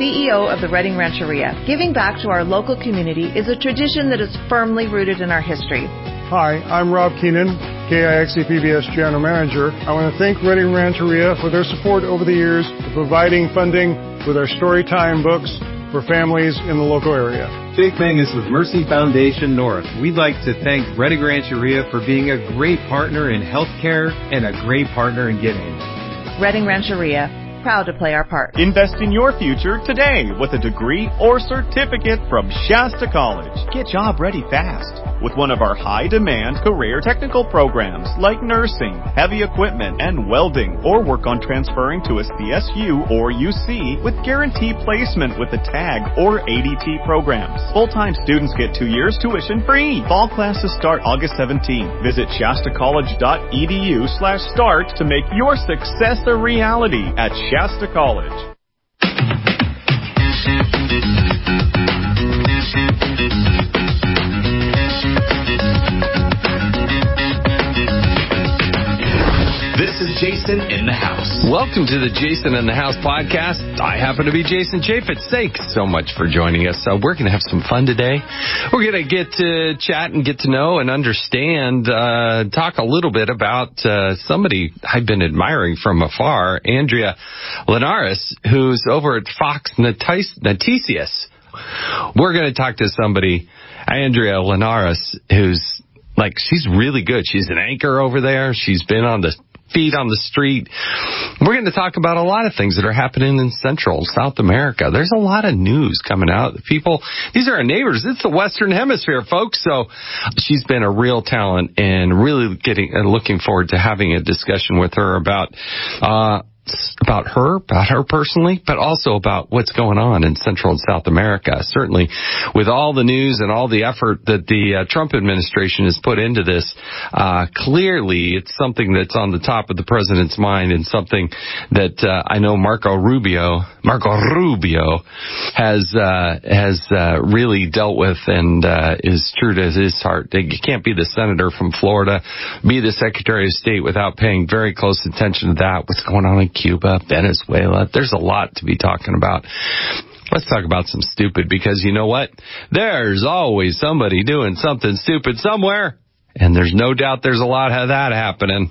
CEO of the Redding Rancheria. Giving back to our local community is a tradition that is firmly rooted in our history. Hi, I'm Rob Keenan, KIXE PBS General Manager. I want to thank Redding Rancheria for their support over the years, providing funding with our Storytime books for families in the local area. Jake Mangus with Mercy Foundation North. We'd like to thank Redding Rancheria for being a great partner in healthcare and a great partner in giving. Redding Rancheria, proud to play our part. Invest in your future today with a degree or certificate from Shasta College. Get job ready fast with one of our high-demand career technical programs like nursing, heavy equipment, and welding, or work on transferring to a CSU or UC with guaranteed placement with the TAG or ADT programs. Full-time students get 2 years tuition free. Fall classes start August 17th. Visit shastacollege.edu/start to make your success a reality at Shasta College. This is Jason in the House. Welcome to the Jason in the House podcast. I happen to be Jason Chaffetz. Thanks so much for joining us. We're going to have some fun today. We're going to get to chat and get to know and understand, talk a little bit about somebody I've been admiring from afar, Andrea Linares, who's over at Fox Noticias. We're going to talk to somebody, Andrea Linares, who's like, she's really good. She's an anchor over there. She's been on the feet on the street. We're going to talk about a lot of things that are happening in Central South America. There's a lot of news coming out. These are our neighbors. It's the Western Hemisphere, folks. So she's been a real talent and really looking forward to having a discussion with her about her personally, but also about what's going on in Central and South America. Certainly, with all the news and all the effort that the Trump administration has put into this, clearly it's something that's on the top of the president's mind and something that I know Marco Rubio has really dealt with and is true to his heart. You can't be the senator from Florida, be the Secretary of State without paying very close attention to that. What's going on in Cuba, Venezuela? There's a lot to be talking about. Let's talk about some stupid, because you know what? There's always somebody doing something stupid somewhere, and there's no doubt there's a lot of that happening.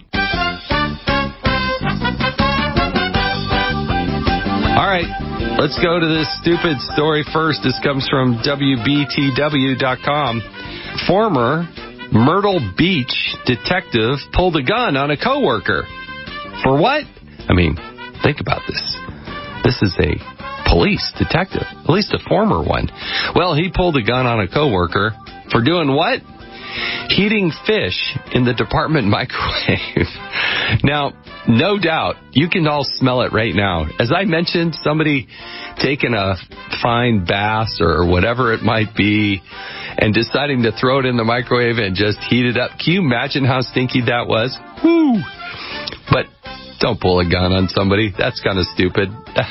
All right, let's go to this stupid story first. This comes from WBTW.com. Former Myrtle Beach detective pulled a gun on a coworker. For what? I mean, think about this. This is a police detective, at least a former one. Well, he pulled a gun on a coworker for doing what? Heating fish in the department microwave. Now, no doubt, you can all smell it right now. As I mentioned, somebody taking a fine bass or whatever it might be and deciding to throw it in the microwave and just heat it up. Can you imagine how stinky that was? Woo! But don't pull a gun on somebody. That's kind of stupid.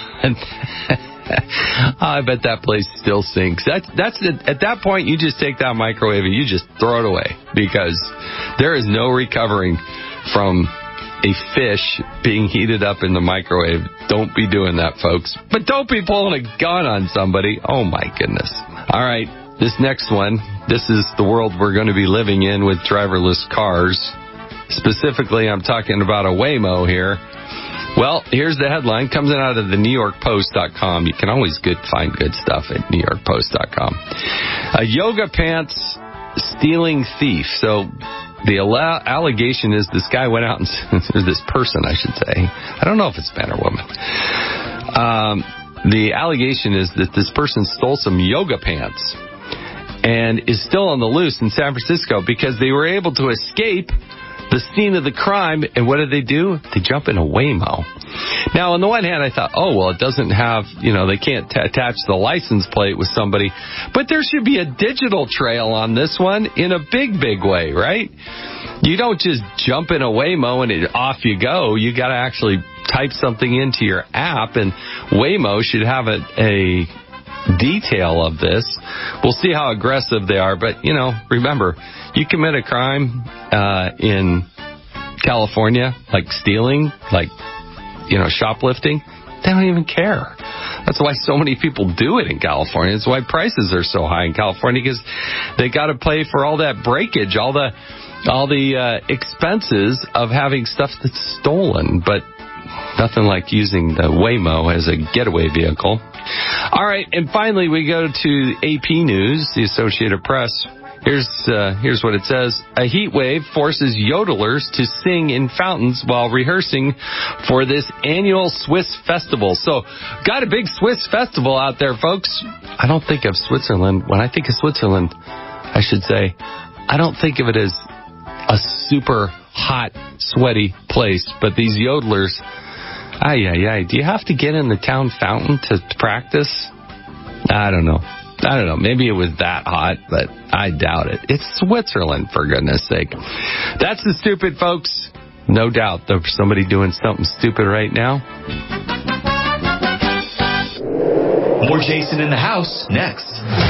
I bet that place still sinks. At that point, you just take that microwave and you just throw it away, because there is no recovering from a fish being heated up in the microwave. Don't be doing that, folks. But don't be pulling a gun on somebody. Oh, my goodness. All right, this next one. This is the world we're going to be living in with driverless cars. Specifically, I'm talking about a Waymo here. Well, here's the headline. Comes out of the NewYorkPost.com. You can always find good stuff at NewYorkPost.com. A yoga pants stealing thief. So the allegation is this guy went out and this person, I should say. I don't know if it's man or woman. The allegation is that this person stole some yoga pants and is still on the loose in San Francisco because they were able to escape the scene of the crime. And what did? They jump in a Waymo. Now, on the one hand, I thought, oh, well, it doesn't have, they can't attach the license plate with somebody. But there should be a digital trail on this one in a big, big way, right? You don't just jump in a Waymo and off you go. You got to actually type something into your app, and Waymo should have a detail of this. We'll see how aggressive they are. But, remember, you commit a crime in California, like stealing, like, shoplifting, they don't even care. That's why so many people do it in California. It's why prices are so high in California, because they got to pay for all that breakage, all the expenses of having stuff that's stolen. But nothing like using the Waymo as a getaway vehicle. All right, and finally we go to AP News, the Associated Press. Here's what it says. A heat wave forces yodelers to sing in fountains while rehearsing for this annual Swiss festival. So, got a big Swiss festival out there, folks. I don't think of Switzerland. When I think of Switzerland, I should say, I don't think of it as a super hot, sweaty place. But these yodelers, do you have to get in the town fountain to practice? I don't know. Maybe it was that hot, but I doubt it. It's Switzerland, for goodness sake. That's the stupid, folks. No doubt there's somebody doing something stupid right now. More Jason in the House next.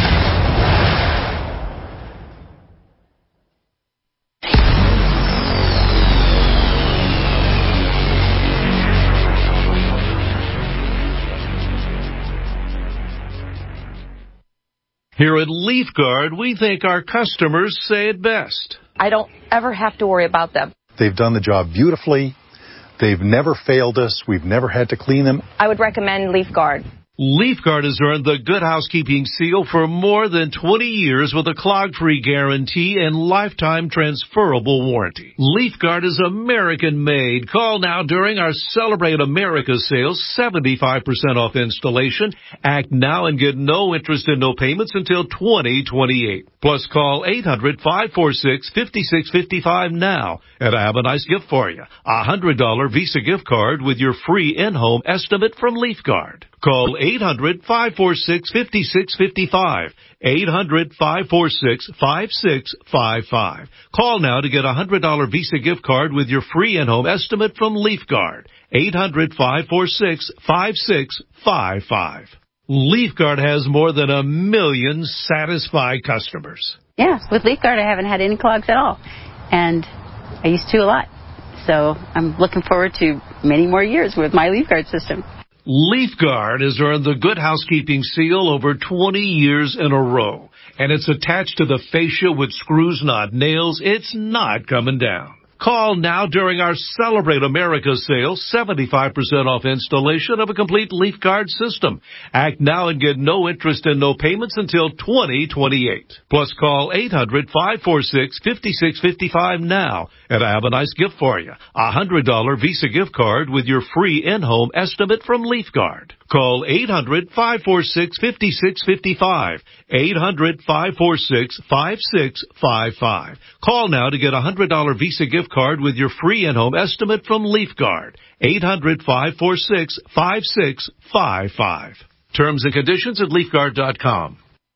Here at LeafGuard, we think our customers say it best. I don't ever have to worry about them. They've done the job beautifully. They've never failed us. We've never had to clean them. I would recommend LeafGuard. LeafGuard has earned the Good Housekeeping seal for more than 20 years with a clog-free guarantee and lifetime transferable warranty. LeafGuard is American-made. Call now during our Celebrate America sale, 75% off installation. Act now and get no interest and no payments until 2028. Plus call 800-546-5655 now. And I have a nice gift for you. A $100 Visa gift card with your free in-home estimate from LeafGuard. Call 800-546-5655. 800-546-5655. Call now to get a $100 Visa gift card with your free in-home estimate from LeafGuard. 800-546-5655. LeafGuard has more than 1 million satisfied customers. Yes, with LeafGuard I haven't had any clogs at all. And I used to a lot. So I'm looking forward to many more years with my LeafGuard system. LeafGuard has earned the Good Housekeeping seal over 20 years in a row. And it's attached to the fascia with screws, not nails. It's not coming down. Call now during our Celebrate America sale, 75% off installation of a complete LeafGuard system. Act now and get no interest and no payments until 2028. Plus call 800-546-5655 now. And I have a nice gift for you. A $100 Visa gift card with your free in-home estimate from LeafGuard. Call 800-546-5655. 800-546-5655. Call now to get a $100 Visa gift card with your free in-home estimate from LeafGuard. 800-546-5655. Terms and conditions at LeafGuard.com.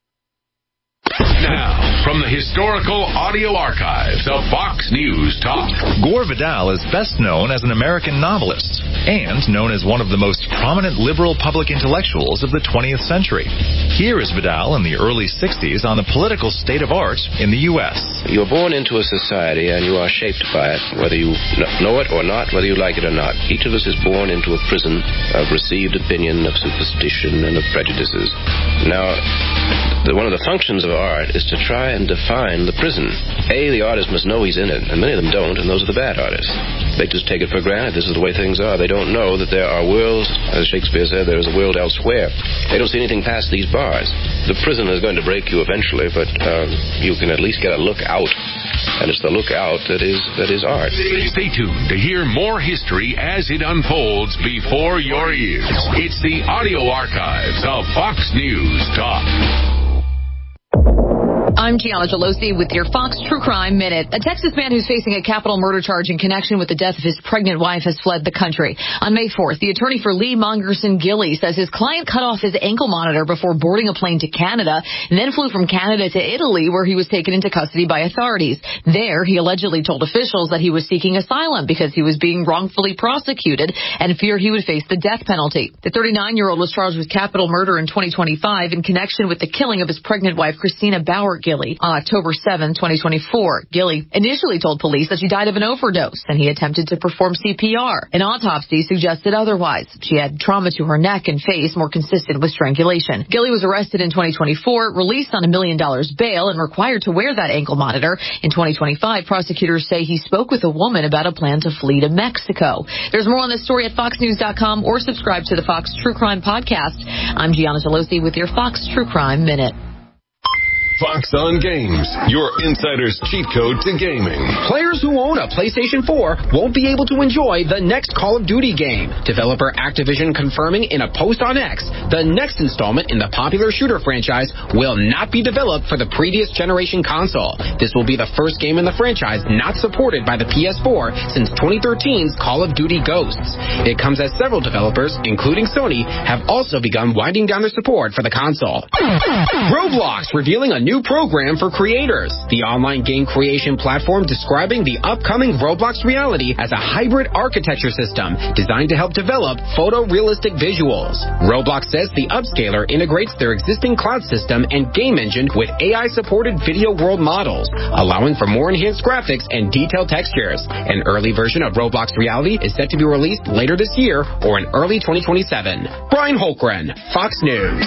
Now, from the historical audio archives of Fox News Talk. Gore Vidal is best known as an American novelist and known as one of the most prominent liberal public intellectuals of the 20th century. Here is Vidal in the early 60s on the political state of art in the U.S. You're born into a society and you are shaped by it, whether you know it or not, whether you like it or not. Each of us is born into a prison of received opinion, of superstition, and of prejudices. Now, one of the functions of art is to try and define the prison. The artist must know he's in it, and many of them don't, and those are the bad artists. They just take it for granted. This is the way things are. They don't know that there are worlds, as Shakespeare said, there is a world elsewhere. They don't see anything past these bars. The prison is going to break you eventually, but you can at least get a look out. And it's the look out that is art. Stay tuned to hear more history as it unfolds before your ears. It's the audio archives of Fox News Talk. I'm Gianna Gelosi with your Fox True Crime Minute. A Texas man who's facing a capital murder charge in connection with the death of his pregnant wife has fled the country. On May 4th, the attorney for Lee Mongerson Gilly says his client cut off his ankle monitor before boarding a plane to Canada and then flew from Canada to Italy, where he was taken into custody by authorities. There, he allegedly told officials that he was seeking asylum because he was being wrongfully prosecuted and feared he would face the death penalty. The 39-year-old was charged with capital murder in 2025 in connection with the killing of his pregnant wife, Christina Bauer Gilley. On October 7, 2024, Gilley initially told police that she died of an overdose and he attempted to perform CPR. An autopsy suggested otherwise. She had trauma to her neck and face more consistent with strangulation. Gilley was arrested in 2024, released on $1 million bail, and required to wear that ankle monitor. In 2025, prosecutors say he spoke with a woman about a plan to flee to Mexico. There's more on this story at foxnews.com or subscribe to the Fox True Crime Podcast. I'm Gianna Gelosi with your Fox True Crime Minute. Fox on Games, your insider's cheat code to gaming. Players who own a PlayStation 4 won't be able to enjoy the next Call of Duty game. Developer Activision confirming in a post on X, the next installment in the popular shooter franchise will not be developed for the previous generation console. This will be the first game in the franchise not supported by the PS4 since 2013's Call of Duty Ghosts. It comes as several developers, including Sony, have also begun winding down their support for the console. Roblox revealing a new program for creators. The online game creation platform describing the upcoming Roblox reality as a hybrid architecture system designed to help develop photorealistic visuals. Roblox says the upscaler integrates their existing cloud system and game engine with AI-supported video world models, allowing for more enhanced graphics and detailed textures. An early version of Roblox reality is set to be released later this year or in early 2027. Brian Holgren, Fox News.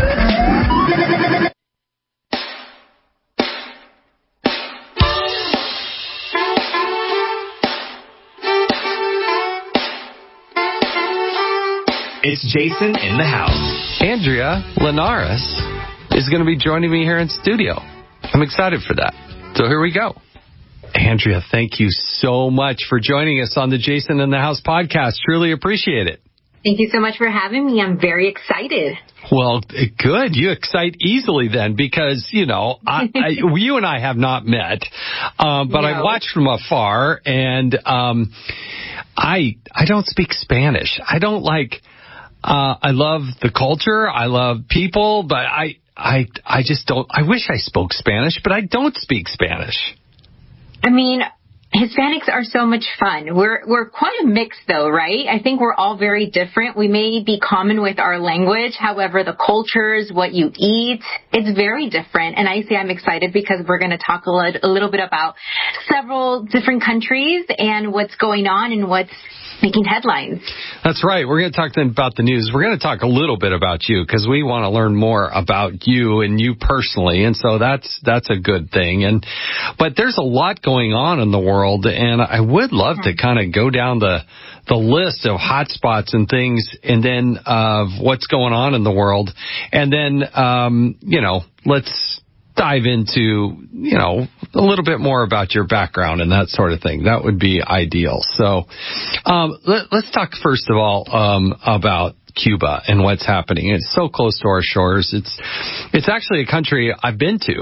It's Jason in the house. Andrea Linares is going to be joining me here in studio. I'm excited for that. So here we go. Andrea, thank you so much for joining us on the Jason in the House podcast. Truly appreciate it. Thank you so much for having me. I'm very excited. Well, good. You excite easily then because, you know, you and I have not met, but no. I've watched from afar, and I don't speak Spanish. I don't I love the culture. I love people, but I just don't. I wish I spoke Spanish, but I don't speak Spanish. I mean, Hispanics are so much fun. We're quite a mix though, right? I think we're all very different. We may be common with our language. However, the cultures, what you eat, it's very different. And I say I'm excited because we're going to talk a little bit about several different countries and what's going on and what's making headlines. That's right. We're going to talk then about the news. We're going to talk a little bit about you because we want to learn more about you and you personally. And so that's a good thing. But there's a lot going on in the world, and I would love to kind of go down the list of hot spots and things, and then of what's going on in the world. And then, let's dive into, a little bit more about your background and that sort of thing. That would be ideal. So, let's talk first of all, about Cuba and what's happening. It's so close to our shores. It's actually a country I've been to.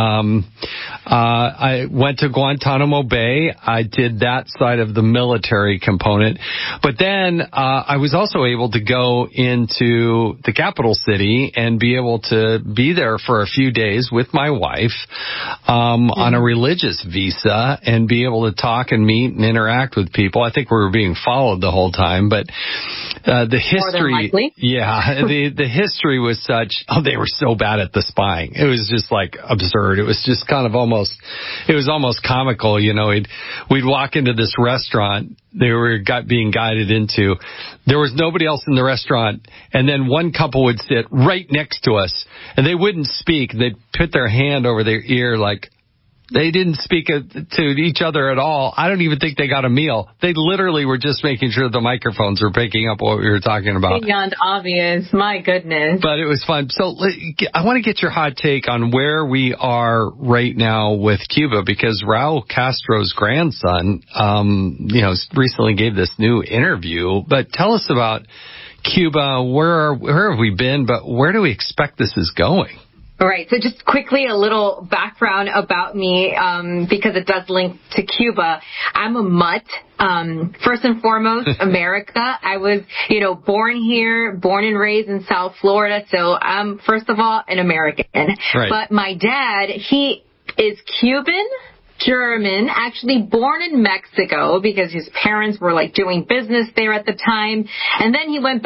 I went to Guantanamo Bay. I did that side of the military component. But then I was also able to go into the capital city and be able to be there for a few days with my wife on a religious visa and be able to talk and meet and interact with people. I think we were being followed the whole time, but the history, the history was such, they were so bad at the spying. It was just like absurd. It was just kind of almost comical. We'd walk into this restaurant they were being guided into. There was nobody else in the restaurant, and then one couple would sit right next to us, and they wouldn't speak. They'd put their hand over their ear like they didn't speak to each other at all. I don't even think they got a meal. They literally were just making sure the microphones were picking up what we were talking about. Beyond obvious. My goodness. But it was fun. So I want to get your hot take on where we are right now with Cuba, because Raul Castro's grandson, recently gave this new interview. But tell us about Cuba. Where have we been? But where do we expect this is going? All right. So just quickly, a little background about me, because it does link to Cuba. I'm a mutt. First and foremost, America. I was, born here, born and raised in South Florida. So I'm, first of all, an American. Right. But my dad, he is Cuban, German, actually born in Mexico because his parents were doing business there at the time. And then he went back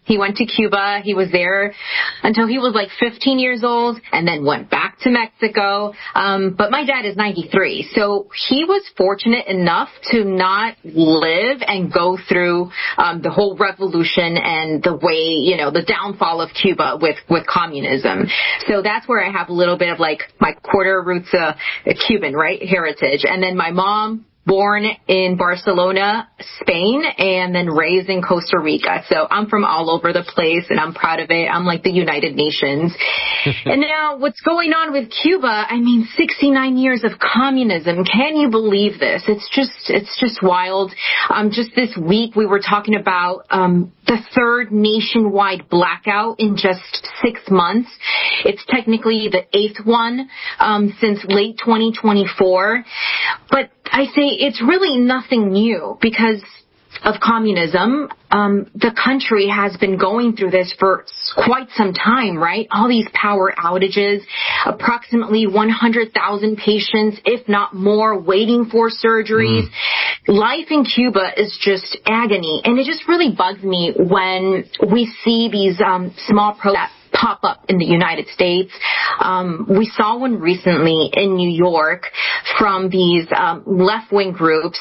He went to Cuba. He was there until he was like 15 years old and then went back to Mexico. But my dad is 93. So he was fortunate enough to not live and go through the whole revolution and the way, the downfall of Cuba with communism. So that's where I have a little bit of like my quarter roots Cuban, right, heritage. And then my mom, born in Barcelona, Spain, and then raised in Costa Rica. So I'm from all over the place, and I'm proud of it. I'm like the United Nations. And now what's going on with Cuba? 69 years of communism. Can you believe this? It's just wild. Just this week we were talking about the third nationwide blackout in just 6 months. It's technically the 8th one since late 2024. But I say it's really nothing new because of communism. The country has been going through this for quite some time, right? All these power outages, approximately 100,000 patients, if not more, waiting for surgeries. Life in Cuba is just agony. And it just really bugs me when we see these small protests pop up in the United States. We saw one recently in New York from these left-wing groups,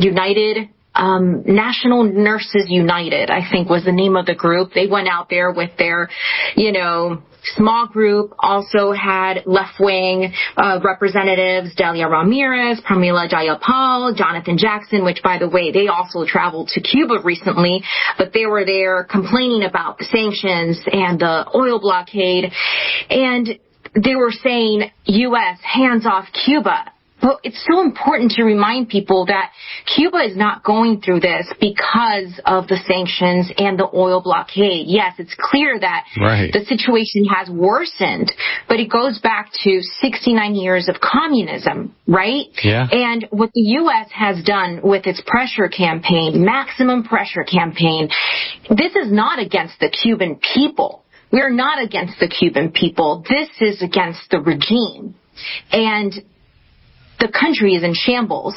National Nurses United, I think was the name of the group. They went out there with their, small group, also had left-wing representatives, Delia Ramirez, Pramila Jayapal, Jonathan Jackson, which, by the way, they also traveled to Cuba recently, but they were there complaining about the sanctions and the oil blockade, and they were saying, U.S., hands off Cuba. But it's so important to remind people that Cuba is not going through this because of the sanctions and the oil blockade. Yes, it's clear that the situation has worsened, but it goes back to 69 years of communism, right? Yeah. And what the U.S. has done with its pressure campaign, maximum pressure campaign, this is not against the Cuban people. We are not against the Cuban people. This is against the regime. And the country is in shambles.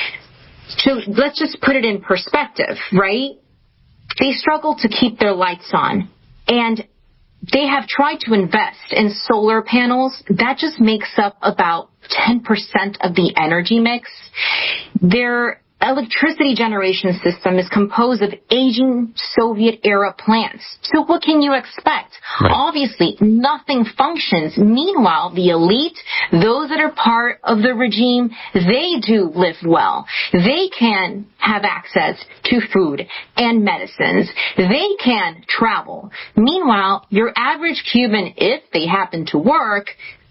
So let's just put it in perspective, right? They struggle to keep their lights on. And they have tried to invest in solar panels. That just makes up about 10% of the energy mix. Their electricity generation system is composed of aging Soviet-era plants. So what can you expect? Right. Obviously, nothing functions. Meanwhile, the elite, those that are part of the regime, they do live well. They can have access to food and medicines. They can travel. Meanwhile, your average Cuban, if they happen to work,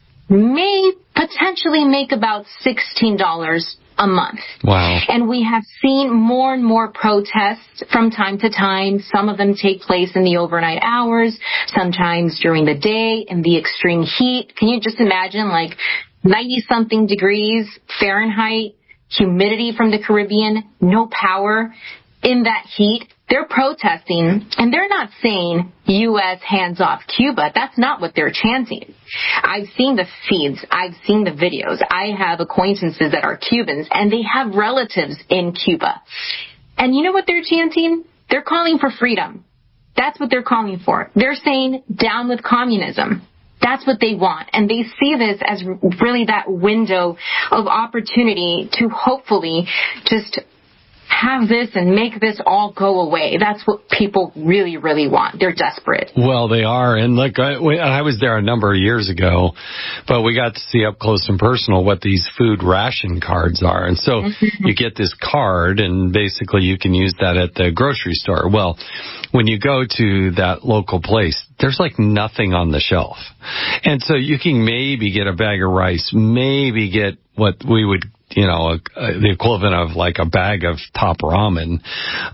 may potentially make about $16 a month. Wow. And we have seen more and more protests from time to time. Some of them take place in the overnight hours, sometimes during the day in the extreme heat. Can you just imagine, like 90-something degrees Fahrenheit, humidity from the Caribbean, no power in that heat? They're protesting, and they're not saying U.S. hands off Cuba. That's not what they're chanting. I've seen the feeds. I've seen the videos. I have acquaintances that are Cubans, and they have relatives in Cuba. And you know what they're chanting? They're calling for freedom. That's what they're calling for. They're saying down with communism. That's what they want. And they see this as really that window of opportunity to hopefully just have this and make this all go away. That's what people really, really want. They're desperate. Well, they are. And look, I was there a number of years ago, but we got to see up close and personal what these food ration cards are. And so you get this card, and basically you can use that at the grocery store. Well, when you go to that local place, there's like nothing on the shelf. And so you can maybe get a bag of rice, maybe get what we would the equivalent of like a bag of top ramen.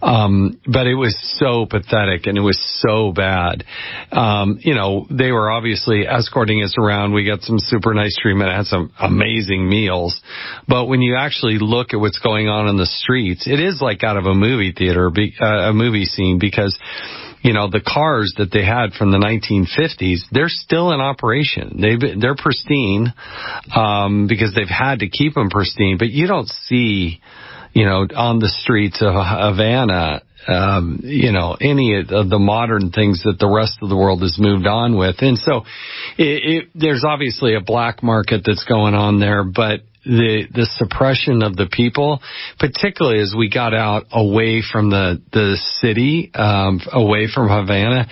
But it was so pathetic and it was so bad. They were obviously escorting us around. We got some super nice treatment, had some amazing meals. But when you actually look at what's going on in the streets, it is like out of a movie theater, a movie scene, because the cars that they had from the 1950s, they're still in operation. They're pristine, because they've had to keep them pristine, but you don't see, on the streets of Havana, any of the modern things that the rest of the world has moved on with. And so there's obviously a black market that's going on there, but the suppression of the people, particularly as we got out away from the city, away from Havana,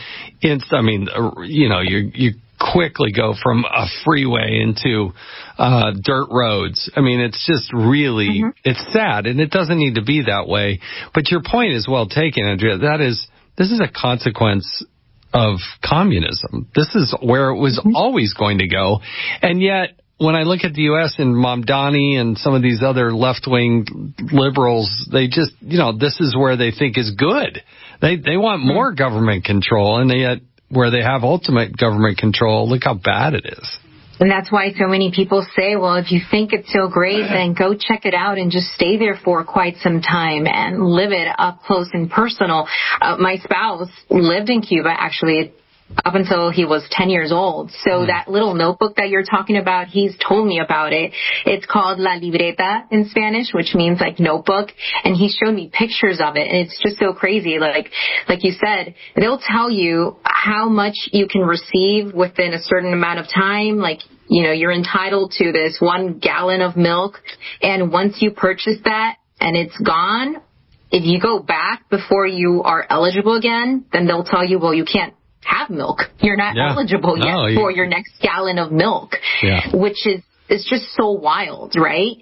you quickly go from a freeway into dirt roads. I mean, it's just really, it's sad, and it doesn't need to be that way. But your point is well taken, Andrea. This is a consequence of communism. This is where it was always going to go. And yet, when I look at the U.S. and Mamdani and some of these other left-wing liberals, they just, this is where they think is good. They want more government control, and yet where they have ultimate government control, look how bad it is. And that's why so many people say, well, if you think it's so great, then go check it out and just stay there for quite some time and live it up close and personal. My spouse lived in Cuba, actually, up until he was 10 years old. So that little notebook that you're talking about, he's told me about it. It's called La Libreta in Spanish, which means like notebook. And he showed me pictures of it. And it's just so crazy. Like you said, they'll tell you how much you can receive within a certain amount of time. Like, you're entitled to this 1 gallon of milk. And once you purchase that and it's gone, if you go back before you are eligible again, then they'll tell you, well, you can't have milk. You're not eligible yet for your next gallon of milk, which is it's just so wild, right?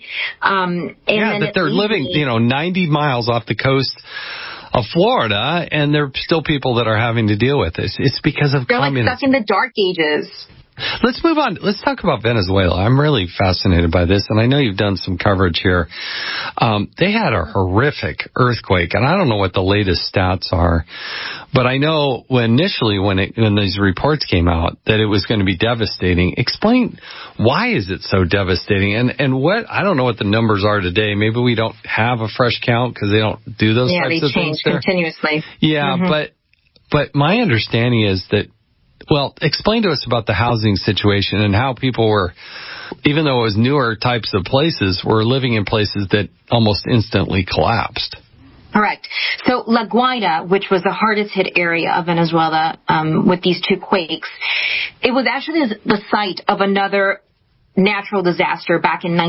That they're living, 90 miles off the coast of Florida, and there are still people that are having to deal with this. It's because of communism. Like stuck in the dark ages. Let's move on. Let's talk about Venezuela. I'm really fascinated by this, and I know you've done some coverage here. They had a horrific earthquake, and I don't know what the latest stats are, but I know when these reports came out that it was going to be devastating. Explain why is it so devastating, and what, I don't know what the numbers are today. Maybe we don't have a fresh count because they don't do those types of things. Yeah, they change continuously. Yeah, but my understanding is that, well, explain to us about the housing situation and how people were, even though it was newer types of places, were living in places that almost instantly collapsed. Correct. So La Guaira, which was the hardest hit area of Venezuela with these 2 quakes, it was actually the site of another natural disaster back in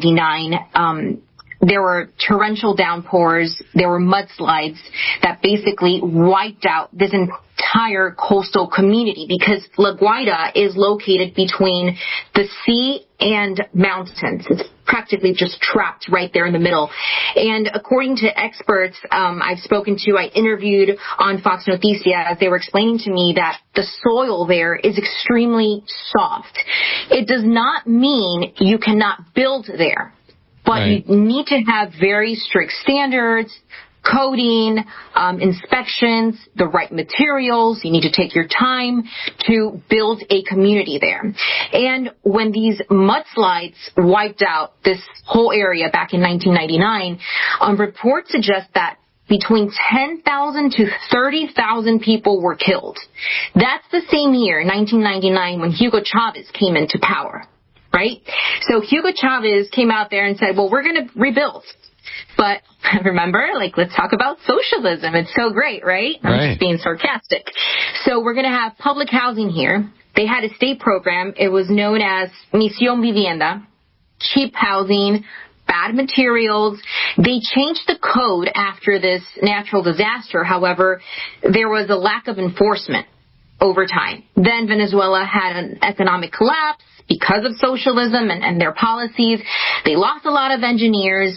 1999. There were torrential downpours. There were mudslides that basically wiped out this entire coastal community because La Guaira is located between the sea and mountains. It's practically just trapped right there in the middle. And according to experts I've spoken to, I interviewed on Fox Noticias, they were explaining to me that the soil there is extremely soft. It does not mean you cannot build there. But you need to have very strict standards, coding, inspections, the right materials. You need to take your time to build a community there. And when these mudslides wiped out this whole area back in 1999, reports suggest that between 10,000 to 30,000 people were killed. That's the same year, 1999, when Hugo Chavez came into power. Right? So Hugo Chavez came out there and said, well, we're going to rebuild. But remember, let's talk about socialism. It's so great, right? I'm just being sarcastic. So we're going to have public housing here. They had a state program. It was known as Misión Vivienda, cheap housing, bad materials. They changed the code after this natural disaster. However, there was a lack of enforcement over time. Then Venezuela had an economic collapse because of socialism and their policies. They lost a lot of engineers,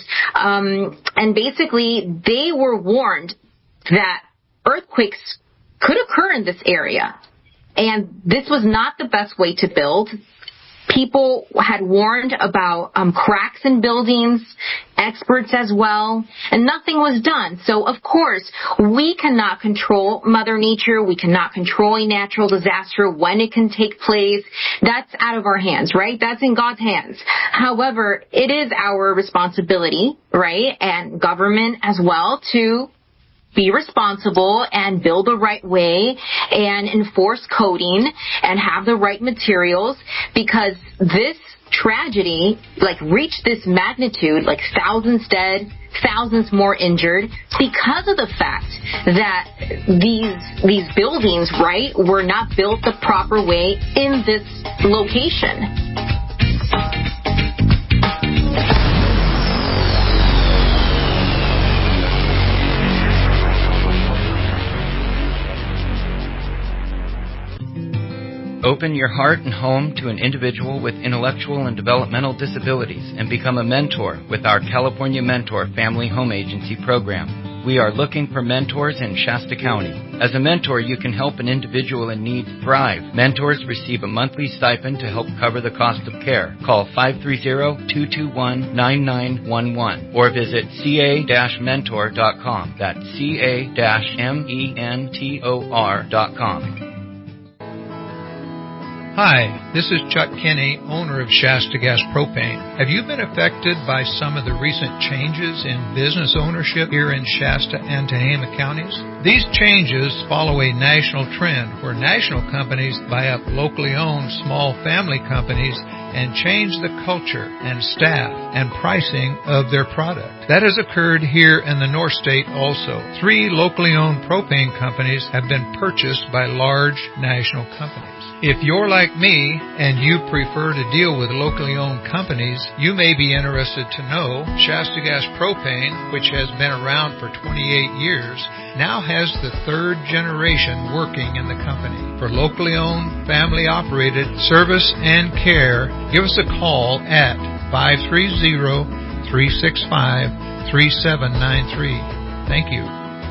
and basically they were warned that earthquakes could occur in this area. And this was not the best way to build. People had warned about cracks in buildings, experts as well, and nothing was done. So, of course, we cannot control Mother Nature. We cannot control a natural disaster, when it can take place. That's out of our hands, right? That's in God's hands. However, it is our responsibility, right, and government as well, to be responsible and build the right way and enforce coding and have the right materials, because this tragedy, like, reached this magnitude, like thousands dead, thousands more injured, because of the fact that these buildings, right, were not built the proper way in this location. Open your heart and home to an individual with intellectual and developmental disabilities and become a mentor with our California Mentor Family Home Agency program. We are looking for mentors in Shasta County. As a mentor, you can help an individual in need thrive. Mentors receive a monthly stipend to help cover the cost of care. Call 530-221-9911 or visit ca-mentor.com. That's ca-mentor.com. Hi, this is Chuck Kinney, owner of Shasta Gas Propane. Have you been affected by some of the recent changes in business ownership here in Shasta and Tehama counties? These changes follow a national trend where national companies buy up locally owned small family companies and change the culture and staff and pricing of their product. That has occurred here in the North State also. 3 locally owned propane companies have been purchased by large national companies. If you're like me and you prefer to deal with locally owned companies, you may be interested to know Shasta Gas Propane, which has been around for 28 years, now has the 3rd generation working in the company. For locally owned, family operated service and care, give us a call at 530-365-3793. Thank you.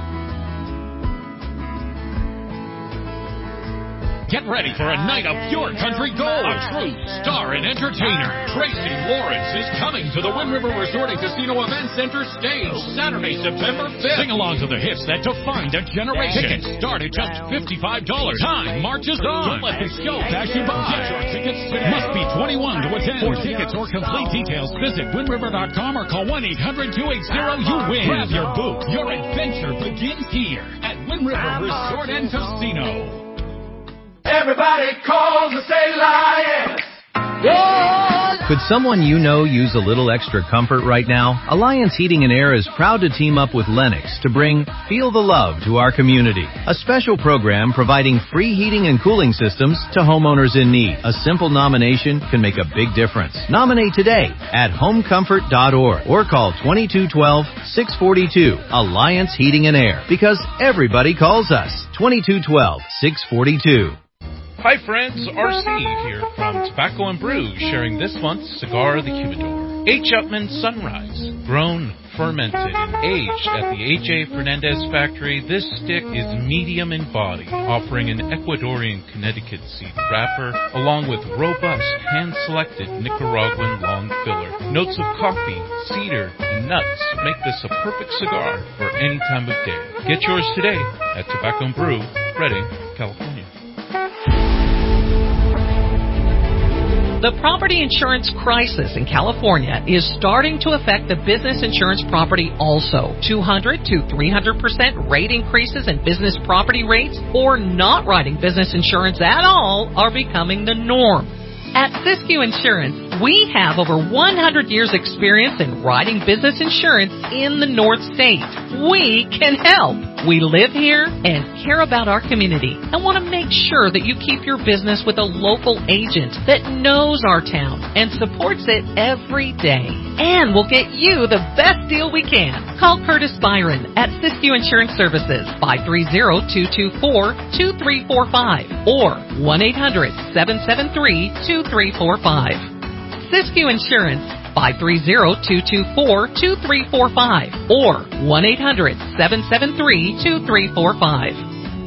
Get ready for a night of pure country gold. A true star and entertainer, Tracy Lawrence, is coming to the Wind River Resort and Casino Event Center stage Saturday, September 5th. Sing along to the hits that defined a generation. Tickets start at just $55. Time marches on. Don't let the show pass you by. Get your tickets today. Must be 21 to attend. For tickets or complete details, visit windriver.com or call 1-800-280-YOU-WIN. Grab your booth. Your adventure begins here at Wind River Resort and Casino. Everybody calls and say Lions. Could someone you know use a little extra comfort right now? Alliance Heating and Air is proud to team up with Lennox to bring Feel the Love to our community. A special program providing free heating and cooling systems to homeowners in need. A simple nomination can make a big difference. Nominate today at homecomfort.org or call 2212-642. Alliance Heating and Air, because everybody calls us. 2212-642. Hi friends, RC here from Tobacco and Brew, sharing this month's Cigar of the Humidor. H. Upmann Sunrise, grown, fermented, and aged at the A.J. Fernandez factory, this stick is medium in body, offering an Ecuadorian Connecticut seed wrapper, along with robust, hand-selected Nicaraguan long filler. Notes of coffee, cedar, and nuts make this a perfect cigar for any time of day. Get yours today at Tobacco and Brew, Redding, California. The property insurance crisis in California is starting to affect the business insurance property also. 200 to 300% rate increases in business property rates or not writing business insurance at all are becoming the norm. At Siskiyou Insurance, we have over 100 years experience in writing business insurance in the North State. We can help. We live here and care about our community and want to make sure that you keep your business with a local agent that knows our town and supports it every day. And we'll get you the best deal we can. Call Curtis Byron at Siskiyou Insurance Services, 530-224-2345 or 1-800-773-2345. Siskiyou Insurance, 530-224-2345 or 1-800-773-2345.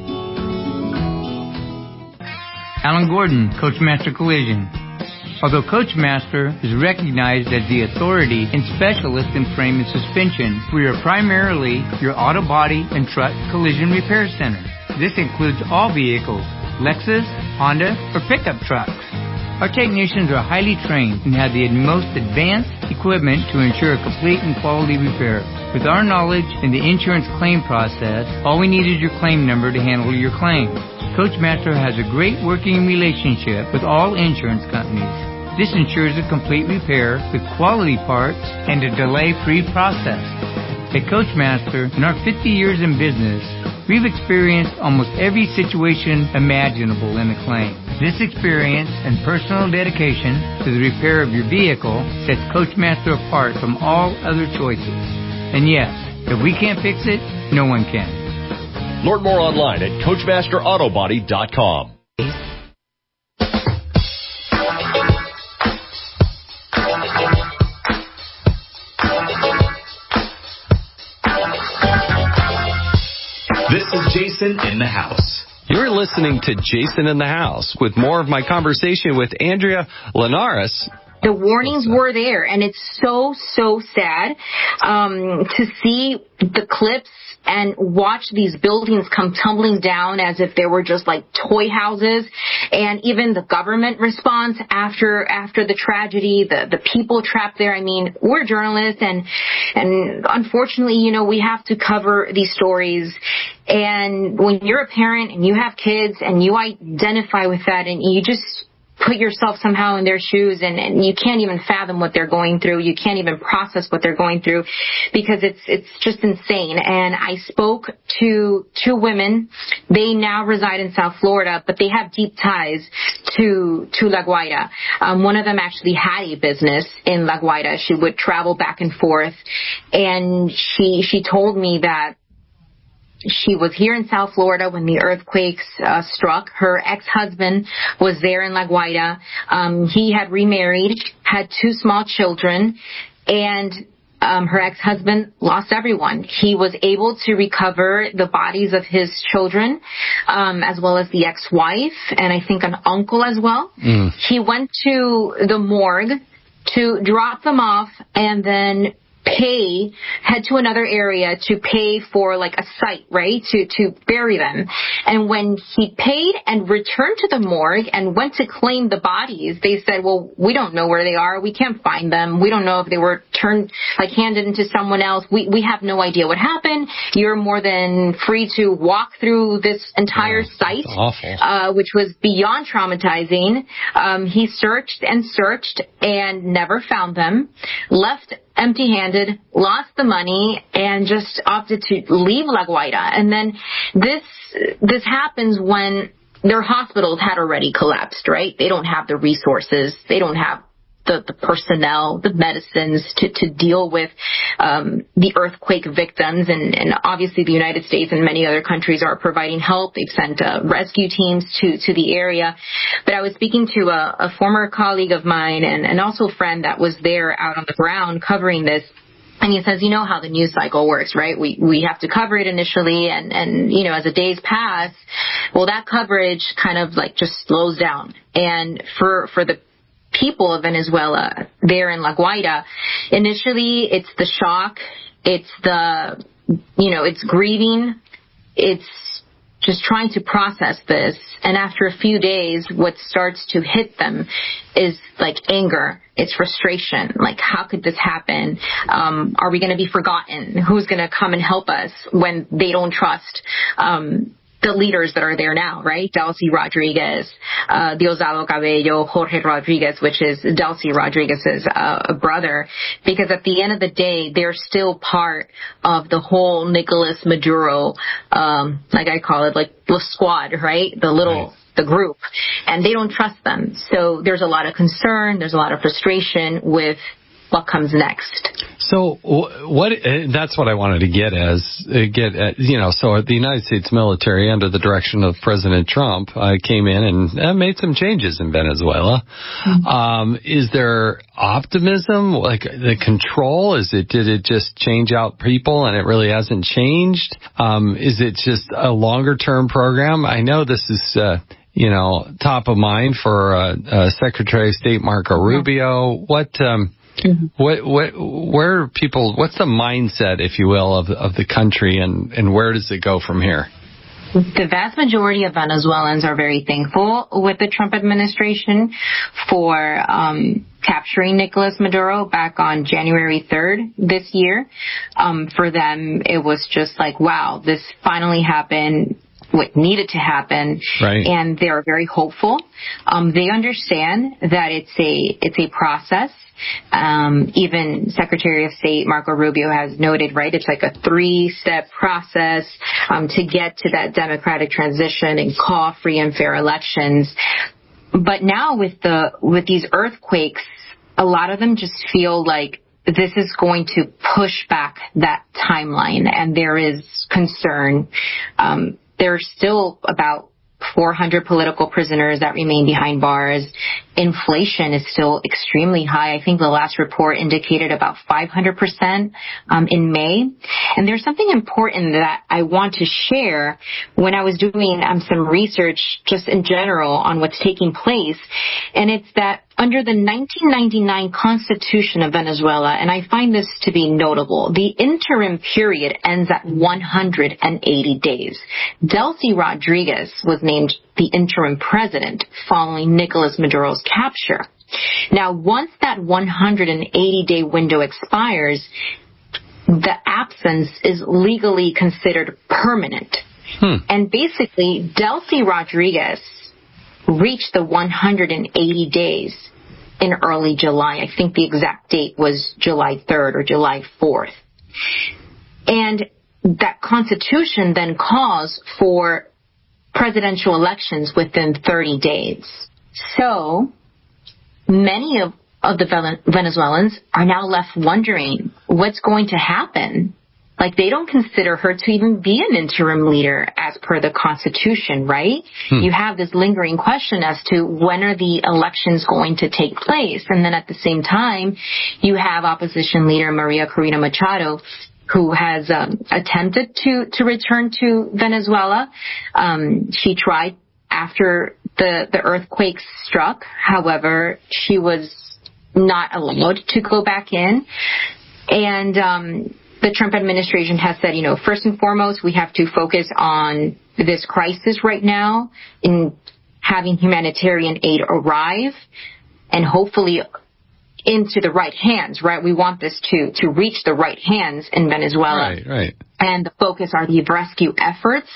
Alan Gordon, Coachmaster Collision. Although Coachmaster is recognized as the authority and specialist in frame and suspension, we are primarily your auto body and truck collision repair center. This includes all vehicles, Lexus, Honda, or pickup trucks. Our technicians are highly trained and have the most advanced equipment to ensure a complete and quality repair. With our knowledge in the insurance claim process, all we need is your claim number to handle your claim. Coachmaster has a great working relationship with all insurance companies. This ensures a complete repair with quality parts and a delay-free process. At Coachmaster, in our 50 years in business, we've experienced almost every situation imaginable in a claim. This experience and personal dedication to the repair of your vehicle sets Coachmaster apart from all other choices. And yes, if we can't fix it, no one can. Learn more online at CoachmasterAutobody.com. This is Jason in the House. You're listening to Jason in the House with more of my conversation with Andrea Linares. The warnings were there, and it's so sad to see the clips and watch these buildings come tumbling down as if they were just like toy houses. And even the government response after the tragedy, the people trapped there. I mean, we're journalists, and unfortunately, you know, we have to cover these stories. And when you're a parent and you have kids and you identify with that and you just put yourself somehow in their shoes, and you can't even fathom what they're going through. You can't even process what they're going through because it's just insane. And I spoke to two women. They now reside in South Florida, but they have deep ties to La Guaira. One of them actually had a business in La Guaira. She would travel back and forth, and she told me that she was here in South Florida when the earthquakes struck. Her ex-husband was there in La Guaira. He had remarried, had 2 small children, and her ex-husband lost everyone. He was able to recover the bodies of his children, as well as the ex-wife, and I think an uncle as well. He went to the morgue to drop them off and then head to another area to pay for like a site, right, to bury them. And when he paid and returned to the morgue and went to claim the bodies, they said, well, we don't know where they are. We can't find them. We don't know if they were handed into someone else. We have no idea what happened. You're more than free to walk through this entire site, which was beyond traumatizing. He searched and never found them, left empty-handed, lost the money, and just opted to leave La Guaira. And then this happens when their hospitals had already collapsed, right? They don't have the resources. They don't have the personnel, the medicines to deal with the earthquake victims. And obviously the United States and many other countries are providing help. They've sent rescue teams to the area. But I was speaking to a former colleague of mine and also a friend that was there out on the ground covering this. And he says, you know how the news cycle works, right? We have to cover it initially, and you know, as the days pass, well, that coverage kind of like just slows down. And for the people of Venezuela there in La Guaira, initially it's the shock, it's it's grieving, it's just trying to process this. And after a few days, what starts to hit them is like anger. It's frustration. Like, how could this happen? Are we going to be forgotten? Who's going to come and help us when they don't trust the leaders that are there now, right? Delcy Rodriguez, Diosdado Cabello, Jorge Rodriguez, which is Delcy Rodriguez's brother, because at the end of the day, they're still part of the whole Nicolas Maduro, like I call it, like the squad, right? The group, and they don't trust them. So there's a lot of concern, there's a lot of frustration with what comes next. So what? That's what I wanted to get at. So the United States military, under the direction of President Trump, came in and made some changes in Venezuela. Is there optimism? Like the control? Did it just change out people and it really hasn't changed? Is it just a longer term program? I know this is top of mind for Secretary of State Marco Rubio. Where are people, what's the mindset, if you will, of the country, and where does it go from here? The vast majority of Venezuelans are very thankful with the Trump administration for capturing Nicolas Maduro back on January 3rd this year. For them, it was just like, wow, this finally happened. what needed to happen, right. And they are very hopeful. They understand that it's a process. Even Secretary of State Marco Rubio has noted, right, it's like a 3-step process to get to that democratic transition and call free and fair elections. But now with these earthquakes, a lot of them just feel like this is going to push back that timeline, and there is concern. There's still about 400 political prisoners that remain behind bars. Inflation is still extremely high. I think the last report indicated about 500% in May. And there's something important that I want to share when I was doing some research just in general on what's taking place. And it's that under the 1999 Constitution of Venezuela, and I find this to be notable, the interim period ends at 180 days. Delcy Rodriguez was named the interim president following Nicolas Maduro's capture. Now, once that 180-day window expires, the absence is legally considered permanent. And basically, Delcy Rodriguez reached the 180 days in early July. I think the exact date was July 3rd or July 4th. And that Constitution then calls for presidential elections within 30 days. So many of the Venezuelans are now left wondering what's going to happen. Like, they don't consider her to even be an interim leader as per the Constitution, right? You have this lingering question as to when are the elections going to take place. And then at the same time, you have opposition leader Maria Corina Machado, who has attempted to return to Venezuela. She tried after the earthquake struck. However, she was not allowed to go back in. And the Trump administration has said, first and foremost, we have to focus on this crisis right now in having humanitarian aid arrive and hopefully into the right hands, right? We want this to reach the right hands in Venezuela. Right. And the focus are the rescue efforts.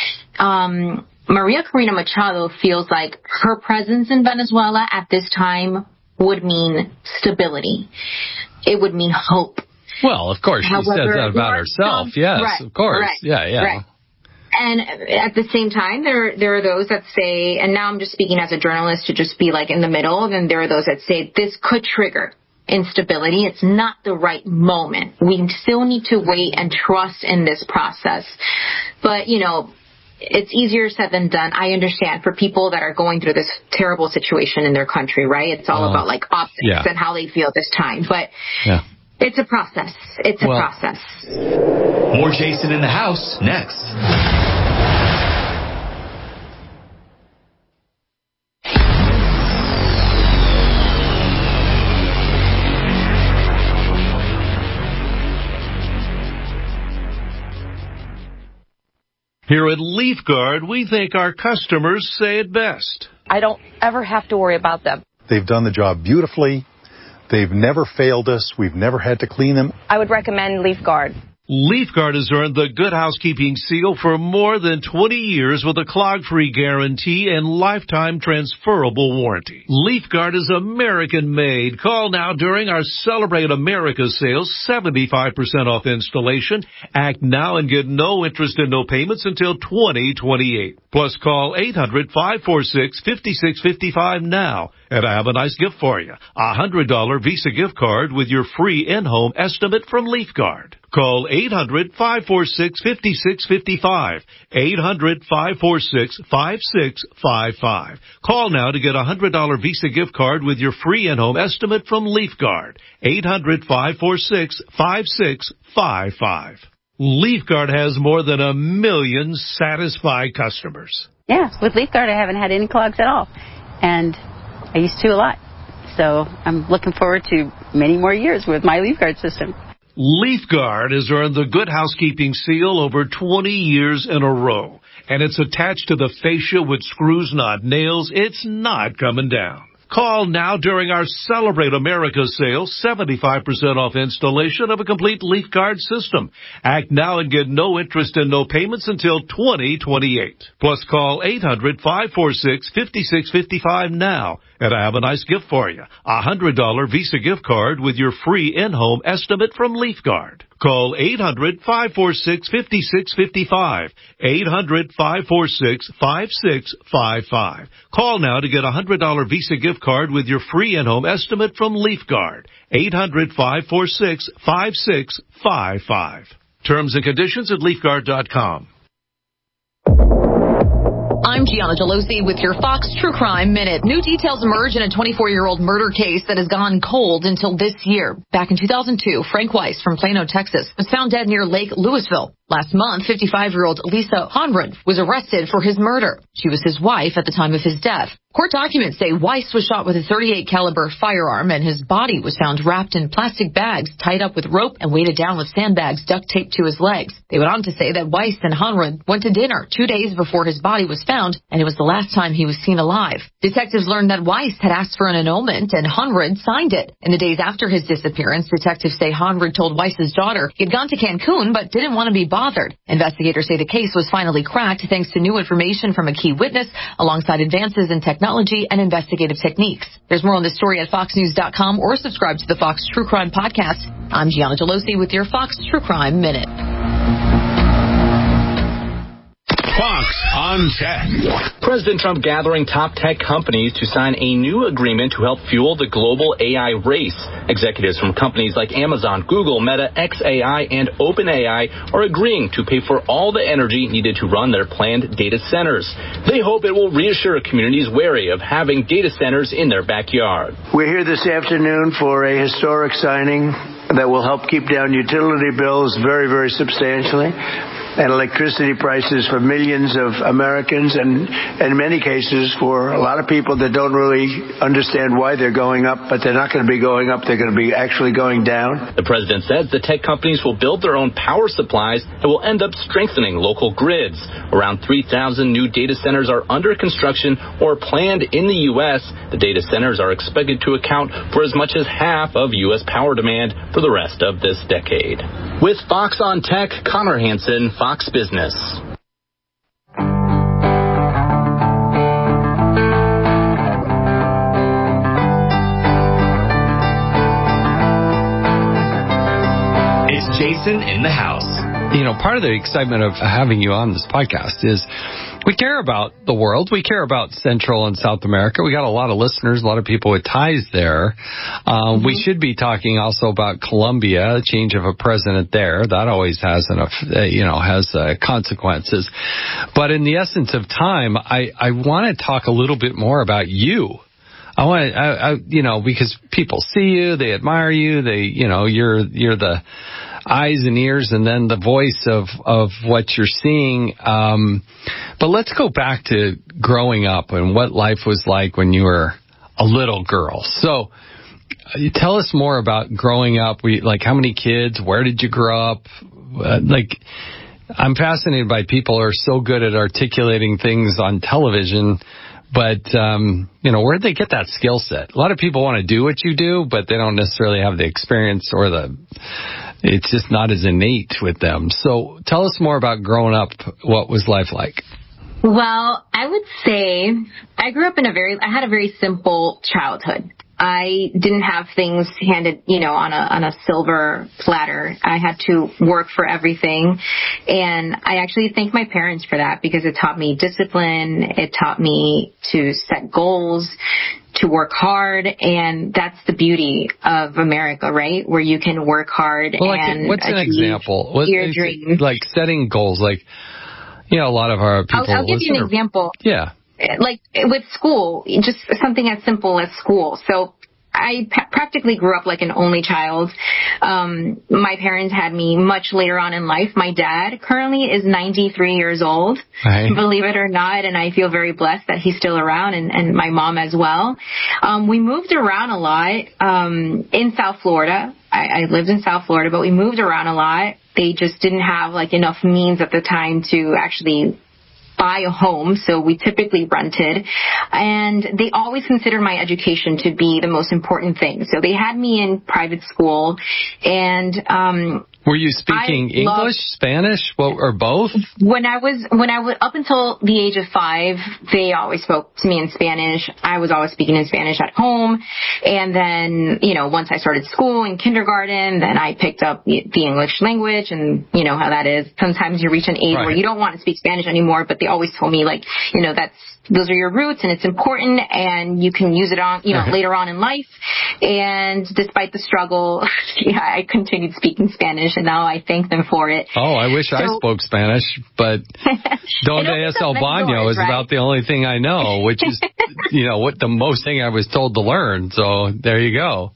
Maria Corina Machado feels like her presence in Venezuela at this time would mean stability. It would mean hope. Well, of course, she says that about herself. Yes, right, of course. Right, yeah. Right. And at the same time, there are those that say, and now I'm just speaking as a journalist to just be like in the middle, and there are those that say this could trigger instability. It's not the right moment. We still need to wait and trust in this process. But, it's easier said than done. I understand for people that are going through this terrible situation in their country, right? It's all about like optics and how they feel this time. But it's a process. It's a process. More Jason in the House next. Here at LeafGuard, we think our customers say it best. I don't ever have to worry about them. They've done the job beautifully. They've never failed us. We've never had to clean them. I would recommend LeafGuard. LeafGuard has earned the Good Housekeeping seal for more than 20 years with a clog-free guarantee and lifetime transferable warranty. LeafGuard is American-made. Call now during our Celebrate America sales, 75% off installation. Act now and get no interest and no payments until 2028. Plus, call 800-546-5655 now. And I have a nice gift for you. A $100 Visa gift card with your free in-home estimate from LeafGuard. Call 800-546-5655. 800-546-5655. Call now to get a $100 Visa gift card with your free in-home estimate from LeafGuard. 800-546-5655. LeafGuard has more than 1 million satisfied customers. Yeah, with LeafGuard I haven't had any clogs at all. And I used to a lot. So I'm looking forward to many more years with my LeafGuard system. LeafGuard has earned the Good Housekeeping seal over 20 years in a row. And it's attached to the fascia with screws, not nails. It's not coming down. Call now during our Celebrate America sale, 75% off installation of a complete Leaf Guard system. Act now and get no interest and no payments until 2028. Plus call 800-546-5655 now. And I have a nice gift for you. A $100 Visa gift card with your free in-home estimate from Leaf Guard. Call 800-546-5655. 800-546-5655. Call now to get a $100 Visa gift card with your free in-home estimate from Leaf Guard. 800-546-5655. Terms and conditions at leafguard.com. I'm Gianna Gelosi with your Fox True Crime Minute. New details emerge in a 24-year-old murder case that has gone cold until this year. Back in 2002, Frank Weiss from Plano, Texas, was found dead near Lake Louisville. Last month, 55-year-old Lisa Honrud was arrested for his murder. She was his wife at the time of his death. Court documents say Weiss was shot with a .38 caliber firearm, and his body was found wrapped in plastic bags, tied up with rope, and weighted down with sandbags duct taped to his legs. They went on to say that Weiss and Honrud went to dinner 2 days before his body was found, and it was the last time he was seen alive. Detectives learned that Weiss had asked for an annulment, and Honrud signed it. In the days after his disappearance, detectives say Honrud told Weiss's daughter he had gone to Cancun but didn't want to be bothered. Investigators say the case was finally cracked thanks to new information from a key witness, alongside advances in technology and investigative techniques. There's more on this story at foxnews.com or subscribe to the Fox True Crime Podcast. I'm Gianna Gelosi with your Fox True Crime Minute. Fox on Tech. President Trump gathering top tech companies to sign a new agreement to help fuel the global AI race. Executives from companies like Amazon, Google, Meta, xAI, and OpenAI are agreeing to pay for all the energy needed to run their planned data centers. They hope it will reassure communities wary of having data centers in their backyard. We're here this afternoon for a historic signing that will help keep down utility bills very, very substantially, and electricity prices for millions of Americans, and in many cases for a lot of people that don't really understand why they're going up, but they're not going to be going up, they're going to be actually going down. The president says the tech companies will build their own power supplies and will end up strengthening local grids. Around 3,000 new data centers are under construction or planned in the U.S. The data centers are expected to account for as much as half of U.S. power demand for the rest of this decade. With Fox on Tech, Connor Hansen, Fox Business. It's Jason in the house. You know, part of the excitement of having you on this podcast is we care about the world. We care about Central and South America. We got a lot of listeners, a lot of people with ties there. We should be talking also about Colombia, a change of a president there. That always has consequences. But in the essence of time, I want to talk a little bit more about you. I want to, because people see you, they admire you, you're the eyes and ears and then the voice of what you're seeing. But let's go back to growing up and what life was like when you were a little girl. So tell us more about growing up. How many kids? Where did you grow up? I'm fascinated by people who are so good at articulating things on television. But, where did they get that skill set? A lot of people want to do what you do, but they don't necessarily have the experience or it's just not as innate with them. So tell us more about growing up. What was life like? Well, I would say I grew up I had a very simple childhood. I didn't have things handed, on a silver platter. I had to work for everything. And I actually thank my parents for that because it taught me discipline. It taught me to set goals, to work hard. And that's the beauty of America, right? Where you can work hard and what's an example? Your dream. Like setting goals, a lot of our people. I'll give you an example. Yeah. Like with school, just something as simple as school. So I practically grew up like an only child. My parents had me much later on in life. My dad currently is 93 years old, believe it or not, and I feel very blessed that he's still around, and my mom as well. We moved around a lot in South Florida. I lived in South Florida, but we moved around a lot. They just didn't have enough means at the time to actually buy a home, so we typically rented. And they always considered my education to be the most important thing. So they had me in private school, and were you speaking English, Spanish, or both? When I was up until the age of 5, they always spoke to me in Spanish. I was always speaking in Spanish at home. And then, once I started school in kindergarten, then I picked up the English language, and you know how that is. Sometimes you reach an age where you don't want to speak Spanish anymore, but they always told me, like, those are your roots and it's important and you can use it on, later on in life. And despite the struggle, I continued speaking Spanish, and now I thank them for it. Oh, I wish I spoke Spanish, but Donde es el baño is about the only thing I know, which is, what the most thing I was told to learn. So there you go.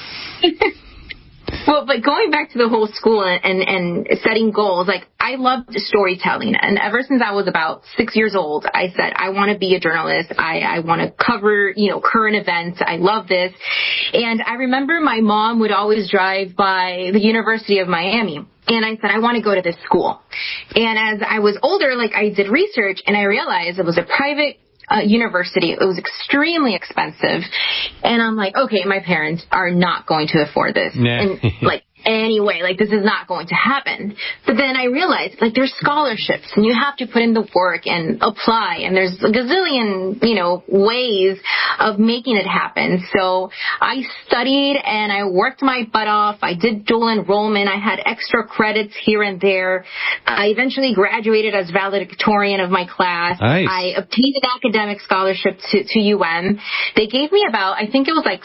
Well, but going back to the whole school and setting goals, like, I loved storytelling. And ever since I was about 6 years old, I said, I want to be a journalist. I want to cover, current events. I love this. And I remember my mom would always drive by the University of Miami. And I said, I want to go to this school. And as I was older, I did research, and I realized it was a private university. It was extremely expensive. And I'm like, okay, my parents are not going to afford this. And anyway, this is not going to happen. But then I realized, there's scholarships, and you have to put in the work and apply, and there's a gazillion, ways of making it happen. So I studied and I worked my butt off. I did dual enrollment. I had extra credits here and there. I eventually graduated as valedictorian of my class. Nice. I obtained an academic scholarship to UM. They gave me about, I think it was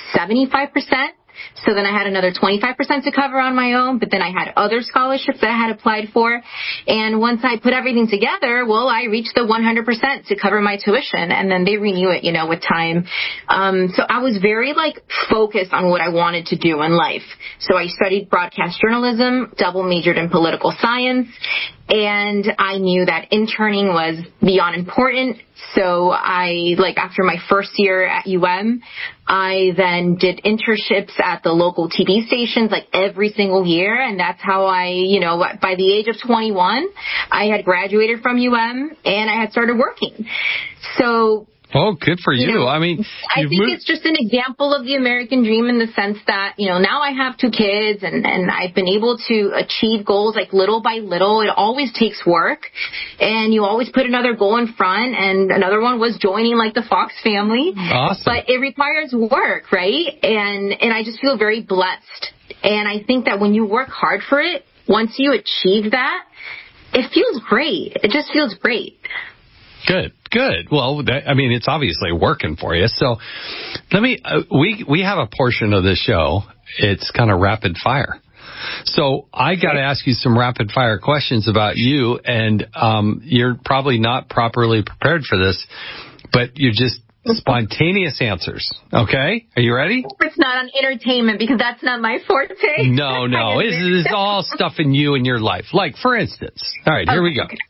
75%. So then I had another 25% to cover on my own, but then I had other scholarships that I had applied for. And once I put everything together, I reached the 100% to cover my tuition, and then they renew it, with time. So I was very, focused on what I wanted to do in life. So I studied broadcast journalism, double majored in political science, and I knew that interning was beyond important. So after my first year at UM, I then did internships at the local TV stations every single year. And that's how by the age of 21, I had graduated from UM and I had started working. So, oh, good for you. I think it's just an example of the American dream in the sense that, now I have 2 kids and I've been able to achieve goals little by little. It always takes work, and you always put another goal in front, and another one was joining the Fox family. Awesome. But it requires work, right? And I just feel very blessed. And I think that when you work hard for it, once you achieve that, it feels great. It just feels great. Good. Well, it's obviously working for you. So let me, we have a portion of the show. It's kind of rapid fire. So I got to ask you some rapid fire questions about you, and you're probably not properly prepared for this, but you're just spontaneous answers. Okay? Are you ready? It's not on entertainment because that's not my forte. No. It's all stuff in you and your life. Like, for instance, all right, here we go. Okay.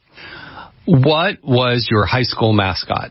What was your high school mascot?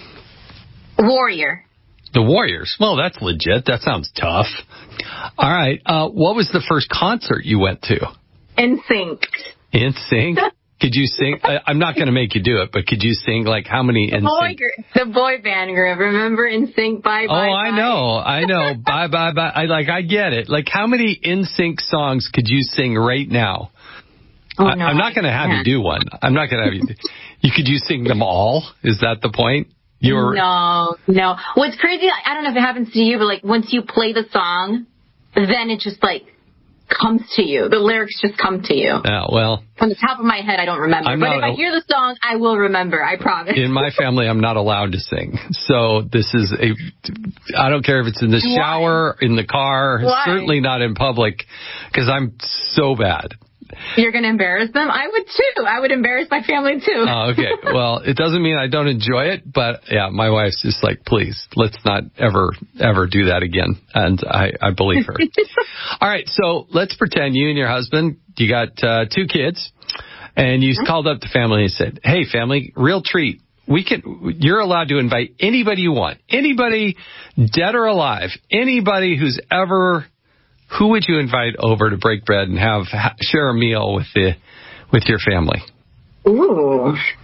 Warrior. The Warriors. Well, that's legit. That sounds tough. All right. What was the first concert you went to? NSYNC. NSYNC? Could you sing? I'm not going to make you do it, but could you sing how many NSYNC? The boy band group. Remember NSYNC? Bye, bye, Oh, I know. Bye, bye, bye. I get it. How many NSYNC songs could you sing right now? Oh, no, I'm not going to have you do one. I'm not going to have you. Could you sing them all? Is that the point? No. What's crazy, I don't know if it happens to you, but once you play the song, then it just comes to you. The lyrics just come to you. Yeah, well. From the top of my head, I don't remember. But if I hear the song, I will remember. I promise. In my family, I'm not allowed to sing. So this is I don't care if it's in the shower, in the car, certainly not in public, because I'm so bad. You're going to embarrass them? I would too. I would embarrass my family too. Oh, okay. Well, it doesn't mean I don't enjoy it, but yeah, my wife's just please, let's not ever do that again. And I believe her. All right. So let's pretend you and your husband, you got 2 kids, and you called up the family and said, hey, family, real treat. You're allowed to invite anybody you want. Anybody dead or alive. Anybody who's ever... Who would you invite over to break bread and share a meal with your family? Ooh,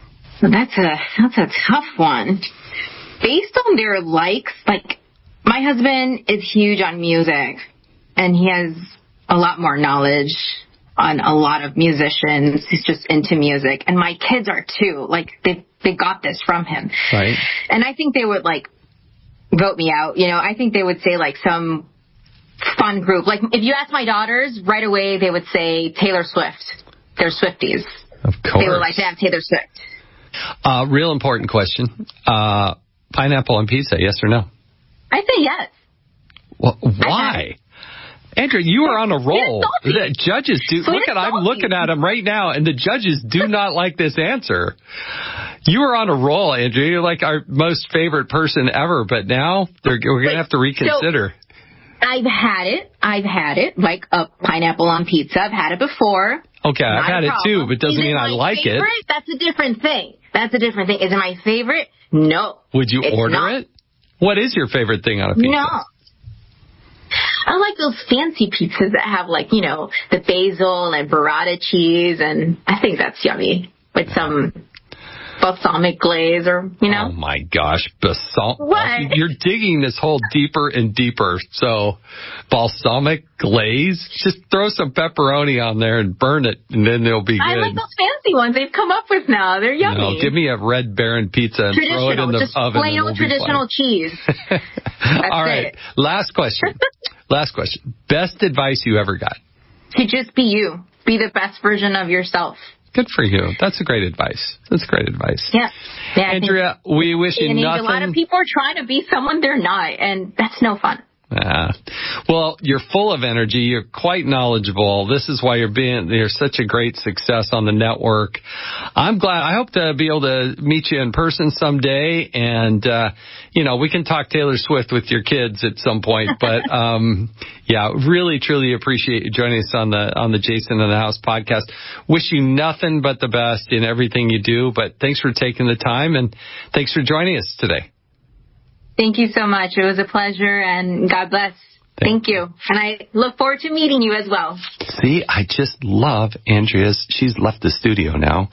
That's a tough one. Based on their likes, like, my husband is huge on music, and he has a lot more knowledge on a lot of musicians. He's just into music, and my kids are too. Like, they got this from him. Right. And I think they would, like, vote me out. You know, I think they would say, like, some fun group. Like, if you ask my daughters, right away they would say Taylor Swift. They're Swifties. Of course. They would like to have Taylor Swift. Real important question. Pineapple on pizza, yes or no? I say yes. Well, why? Andrea, you are on a roll. The judges do. I'm looking at them right now, and the judges do not like this answer. You are on a roll, Andrea. You're like our most favorite person ever, but now we're going to have to reconsider. So, I've had it, like a pineapple on pizza. I've had it before. Okay, I've had it too, but doesn't mean I like it. That's a different thing. Is it my favorite? No. Would you order it? What is your favorite thing on a pizza? No. I like those fancy pizzas that have, like, you know, the basil and burrata cheese, and I think that's yummy. With some balsamic glaze, or, you know. Oh my gosh, What? You're digging this hole deeper and deeper. So, balsamic glaze? Just throw some pepperoni on there and burn it, and then it'll be good. I like those fancy ones they've come up with now. They're yummy. No, give me a Red Baron pizza and throw it in the just oven. Plain old traditional cheese. All right, last question. Best advice you ever got? To just be you. Be the best version of yourself. Good for you. That's great advice. Yeah. Andrea, we wish you nothing. A lot of people are trying to be someone they're not, and that's no fun. Well, you're full of energy. You're quite knowledgeable. This is why you're such a great success on the network. I'm glad. I hope to be able to meet you in person someday, and we can talk Taylor Swift with your kids at some point. But really, truly appreciate you joining us on the Jason in the House podcast. Wish you nothing but the best in everything you do. But thanks for taking the time, and thanks for joining us today. Thank you so much. It was a pleasure, and God bless. Thank you. And I look forward to meeting you as well. See, I just love Andrea's. She's left the studio now.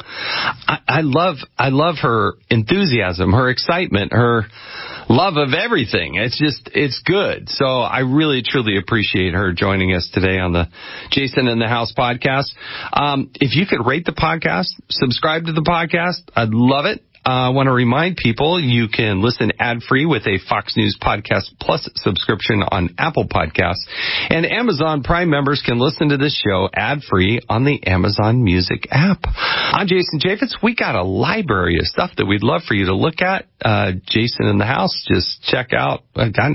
I love her enthusiasm, her excitement, her love of everything. It's good. So I really, truly appreciate her joining us today on the Jason in the House podcast. If you could rate the podcast, subscribe to the podcast, I'd love it. I want to remind people you can listen ad-free with a Fox News Podcast Plus subscription on Apple Podcasts. And Amazon Prime members can listen to this show ad-free on the Amazon Music app. I'm Jason Chaffetz. We got a library of stuff that we'd love for you to look at. Jason in the House, just check out. I've got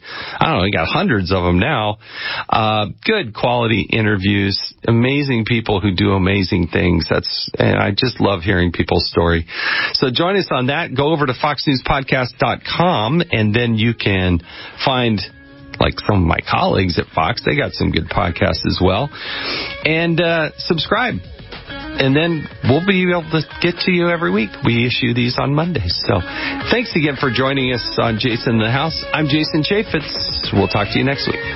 we got hundreds of them now. Good quality interviews, amazing people who do amazing things. And I just love hearing people's story. So join us on that. Go over to foxnewspodcast.com, and then you can find, like, some of my colleagues at Fox. They got some good podcasts as well. And subscribe. And then we'll be able to get to you every week. We issue these on Mondays. So thanks again for joining us on Jason in the House. I'm Jason Chaffetz. We'll talk to you next week.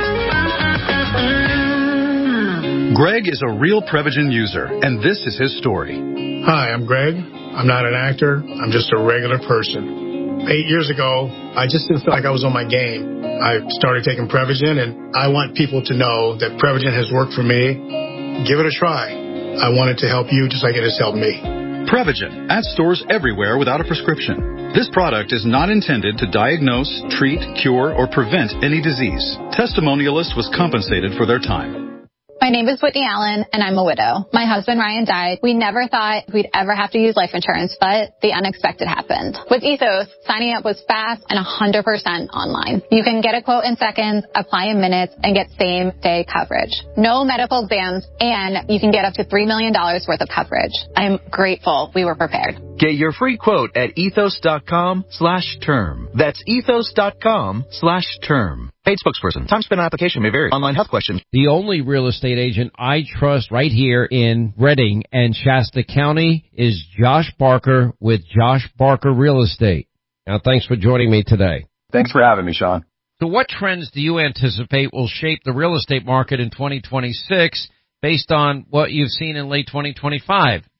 Greg is a real Prevagen user, and this is his story. Hi, I'm Greg. I'm not an actor. I'm just a regular person. 8 years ago, I just didn't feel like I was on my game. I started taking Prevagen, and I want people to know that Prevagen has worked for me. Give it a try. I want it to help you just like it has helped me. Prevagen, at stores everywhere without a prescription. This product is not intended to diagnose, treat, cure, or prevent any disease. Testimonialist was compensated for their time. My name is Whitney Allen, and I'm a widow. My husband, Ryan, died. We never thought we'd ever have to use life insurance, but the unexpected happened. With Ethos, signing up was fast and 100% online. You can get a quote in seconds, apply in minutes, and get same-day coverage. No medical exams, and you can get up to $3 million worth of coverage. I'm grateful we were prepared. Get your free quote at ethos.com/term. That's ethos.com/term. Paid spokesperson. Time spent on application may vary. Online health questions. The only real estate agent I trust right here in Redding and Shasta County is Josh Barker with Josh Barker Real Estate. Now, thanks for joining me today. Thanks for having me, Sean. So what trends do you anticipate will shape the real estate market in 2026 based on what you've seen in late 2025?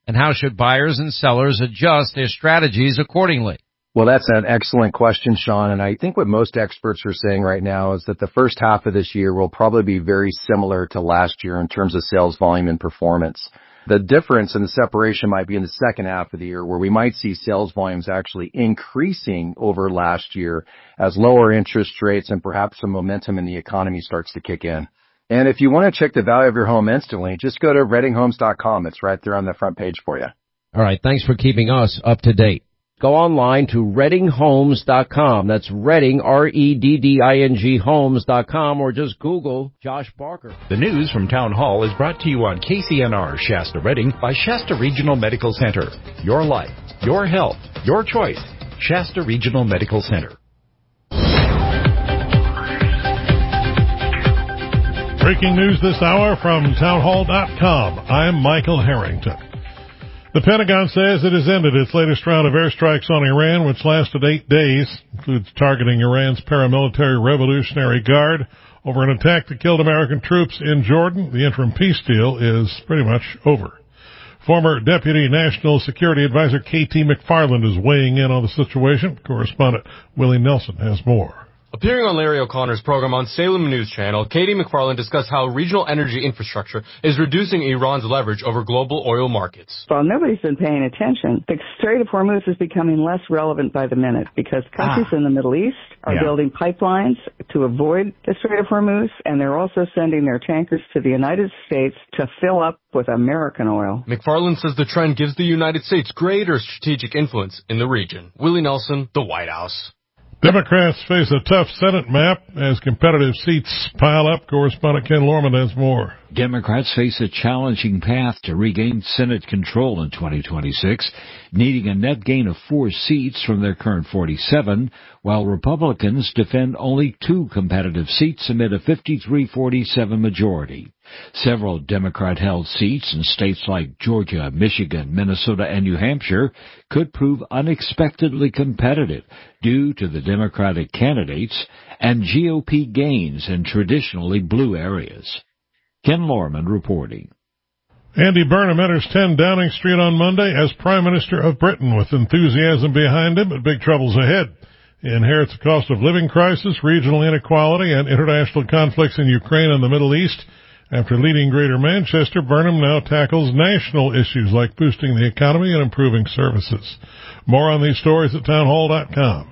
And how should buyers and sellers adjust their strategies accordingly? Well, that's an excellent question, Sean. And I think what most experts are saying right now is that the first half of this year will probably be very similar to last year in terms of sales volume and performance. The difference and the separation might be in the second half of the year, where we might see sales volumes actually increasing over last year as lower interest rates and perhaps some momentum in the economy starts to kick in. And if you want to check the value of your home instantly, just go to ReddingHomes.com. It's right there on the front page for you. All right. Thanks for keeping us up to date. Go online to ReddingHomes.com. That's Redding, REDDING Homes.com, or just Google Josh Barker. The news from Town Hall is brought to you on KCNR Shasta Redding by Shasta Regional Medical Center. Your life, your health, your choice. Shasta Regional Medical Center. Breaking news this hour from townhall.com. I'm Michael Harrington. The Pentagon says it has ended its latest round of airstrikes on Iran, which lasted 8 days, includes targeting Iran's paramilitary Revolutionary Guard over an attack that killed American troops in Jordan. The interim peace deal is pretty much over. Former Deputy National Security Advisor K.T. McFarland is weighing in on the situation. Correspondent Willie Nelson has more. Appearing on Larry O'Connor's program on Salem News Channel, Katie McFarland discussed how regional energy infrastructure is reducing Iran's leverage over global oil markets. While nobody's been paying attention, the Strait of Hormuz is becoming less relevant by the minute because countries in the Middle East are building pipelines to avoid the Strait of Hormuz, and they're also sending their tankers to the United States to fill up with American oil. McFarland says the trend gives the United States greater strategic influence in the region. Willie Nelson, The White House. Democrats face a tough Senate map as competitive seats pile up. Correspondent Ken Lorman has more. Democrats face a challenging path to regain Senate control in 2026, needing a net gain of 4 seats from their current 47, while Republicans defend only 2 competitive seats amid a 53-47 majority. Several Democrat-held seats in states like Georgia, Michigan, Minnesota, and New Hampshire could prove unexpectedly competitive due to the Democratic candidates and GOP gains in traditionally blue areas. Ken Lorman reporting. Andy Burnham enters 10 Downing Street on Monday as Prime Minister of Britain with enthusiasm behind him, but big troubles ahead. He inherits a cost of living crisis, regional inequality, and international conflicts in Ukraine and the Middle East. After leading Greater Manchester, Burnham now tackles national issues like boosting the economy and improving services. More on these stories at townhall.com.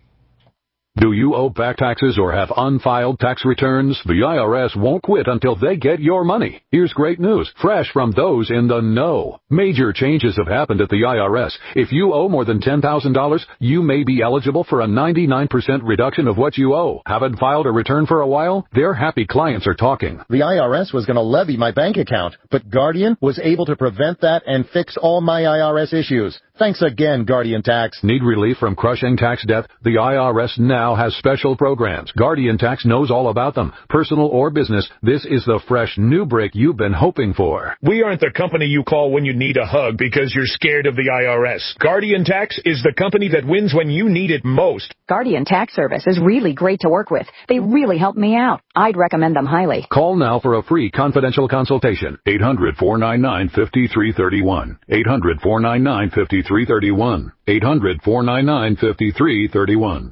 Do you owe back taxes or have unfiled tax returns? The IRS won't quit until they get your money. Here's great news, fresh from those in the know. Major changes have happened at the IRS. If you owe more than $10,000, you may be eligible for a 99% reduction of what you owe. Haven't filed a return for a while? Their happy clients are talking. The IRS was going to levy my bank account, but Guardian was able to prevent that and fix all my IRS issues. Thanks again, Guardian Tax. Need relief from crushing tax debt? The IRS now has special programs. Guardian Tax knows all about them. Personal or business, this is the fresh new break you've been hoping for. We aren't the company you call when you need a hug because you're scared of the IRS. Guardian Tax is the company that wins when you need it most. Guardian Tax Service is really great to work with. They really helped me out. I'd recommend them highly. Call now for a free confidential consultation. 800-499-5331. 800-499-5331. 800-499-5331.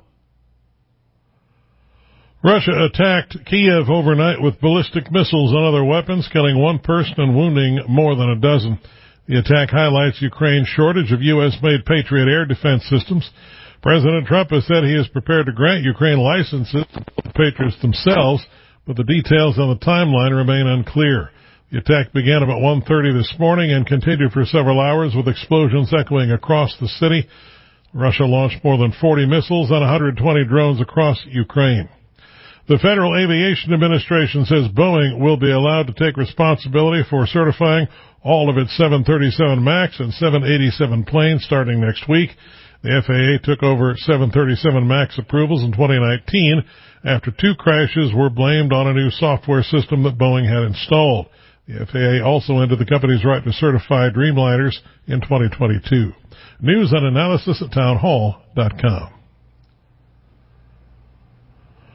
Russia attacked Kiev overnight with ballistic missiles and other weapons, killing 1 person and wounding more than a dozen. The attack highlights Ukraine's shortage of U.S.-made Patriot air defense systems. President Trump has said he is prepared to grant Ukraine licenses to build the Patriots themselves, but the details on the timeline remain unclear. The attack began about 1:30 this morning and continued for several hours with explosions echoing across the city. Russia launched more than 40 missiles and 120 drones across Ukraine. The Federal Aviation Administration says Boeing will be allowed to take responsibility for certifying all of its 737 MAX and 787 planes starting next week. The FAA took over 737 MAX approvals in 2019 after 2 crashes were blamed on a new software system that Boeing had installed. The FAA also ended the company's right to certify Dreamliners in 2022. News and analysis at townhall.com.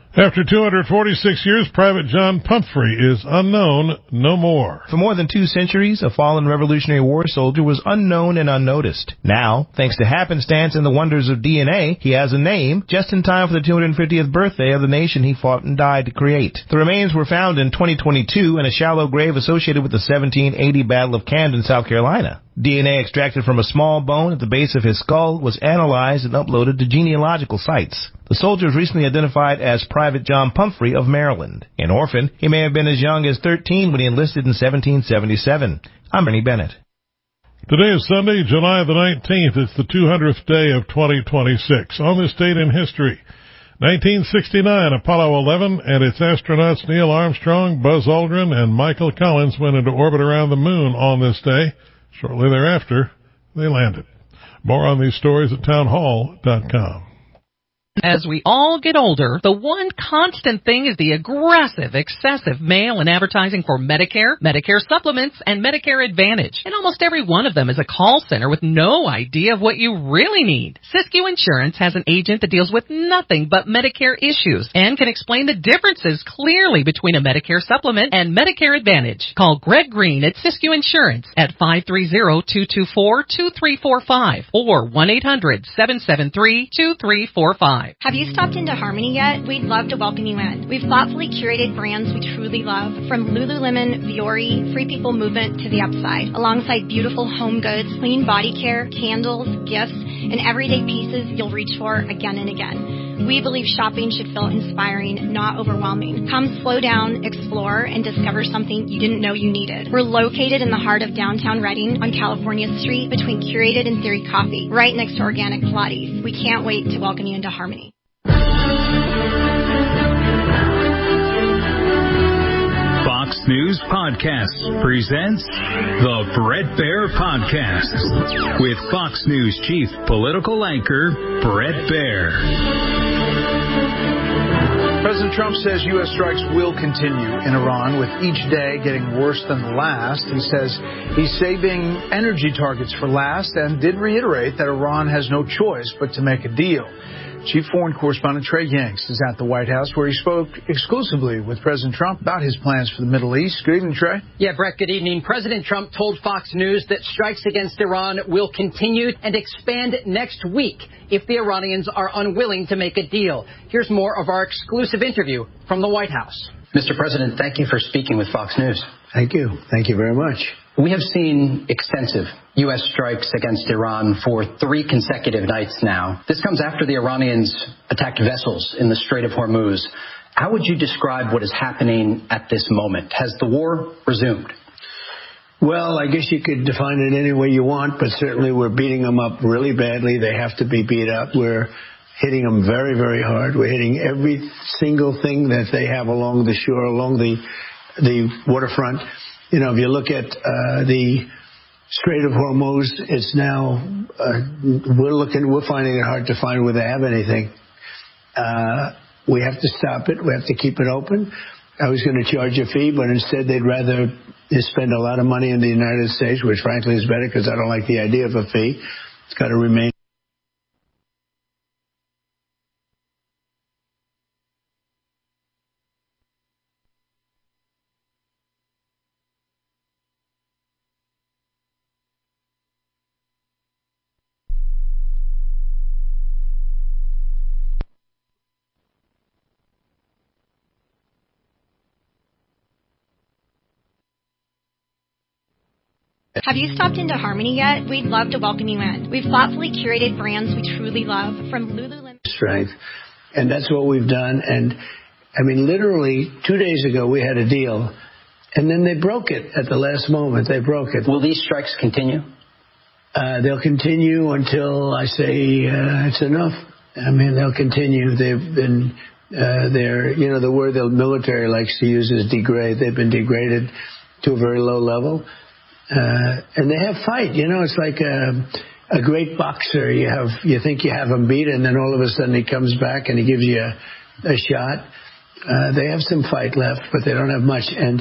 After 246 years, Private John Pumphrey is unknown no more. For more than 2 centuries, a fallen Revolutionary War soldier was unknown and unnoticed. Now, thanks to happenstance and the wonders of DNA, he has a name just in time for the 250th birthday of the nation he fought and died to create. The remains were found in 2022 in a shallow grave associated with the 1780 Battle of Camden, South Carolina. DNA extracted from a small bone at the base of his skull was analyzed and uploaded to genealogical sites. The soldier was recently identified as Private John Pumphrey of Maryland. An orphan, he may have been as young as 13 when he enlisted in 1777. I'm Bernie Bennett. Today is Sunday, July the 19th. It's the 200th day of 2026. On this date in history, 1969, Apollo 11 and its astronauts Neil Armstrong, Buzz Aldrin, and Michael Collins went into orbit around the moon on this day. Shortly thereafter, they landed. More on these stories at townhall.com. As we all get older, the one constant thing is the aggressive, excessive mail and advertising for Medicare, Medicare supplements, and Medicare Advantage. And almost every one of them is a call center with no idea of what you really need. Siskiyou Insurance has an agent that deals with nothing but Medicare issues and can explain the differences clearly between a Medicare supplement and Medicare Advantage. Call Greg Green at Siskiyou Insurance at 530-224-2345 or 1-800-773-2345. Have you stopped into Harmony yet? We'd love to welcome you in. We've thoughtfully curated brands we truly love, from Lululemon, Vuori, Free People Movement to The Upside, alongside beautiful home goods, clean body care, candles, gifts, and everyday pieces you'll reach for again and again. We believe shopping should feel inspiring, not overwhelming. Come slow down, explore, and discover something you didn't know you needed. We're located in the heart of downtown Redding on California Street between Curated and Theory Coffee, right next to Organic Pilates. We can't wait to welcome you into Harmony. Fox News Podcasts presents the Bret Baier Podcast with Fox News chief political anchor Bret Baier. President Trump says U.S. strikes will continue in Iran, with each day getting worse than the last. He says he's saving energy targets for last and did reiterate that Iran has no choice but to make a deal. Chief Foreign Correspondent Trey Yanks is at the White House, where he spoke exclusively with President Trump about his plans for the Middle East. Good evening, Trey. Yeah, Brett, good evening. President Trump told Fox News that strikes against Iran will continue and expand next week if the Iranians are unwilling to make a deal. Here's more of our exclusive interview from the White House. Mr. President, thank you for speaking with Fox News. Thank you. Thank you very much. We have seen extensive U.S. strikes against Iran for 3 consecutive nights now. This comes after the Iranians attacked vessels in the Strait of Hormuz. How would you describe what is happening at this moment? Has the war resumed? Well, I guess you could define it any way you want, but certainly we're beating them up really badly. They have to be beat up. We're hitting them very, very hard. We're hitting every single thing that they have along the shore, along the waterfront. You know, if you look at the Strait of Hormuz, it's now we're finding it hard to find where they have anything. We have to stop it. We have to keep it open. I was going to charge a fee, but instead they'd rather spend a lot of money in the United States, which frankly is better because I don't like the idea of a fee. It's got to remain. Have you stopped into Harmony yet? We'd love to welcome you in. We've thoughtfully curated brands we truly love, from Lululemon. Strength. And that's what we've done. And I mean, literally 2 days ago, we had a deal, and then they broke it at the last moment. They broke it. Will these strikes continue? They'll continue until I say it's enough. I mean, they'll continue. They've been, the word the military likes to use is degrade. They've been degraded to a very low level. And they have fight. You know, it's like a great boxer. You think you have him beat, and then all of a sudden he comes back and he gives you a shot. They have some fight left, but they don't have much. And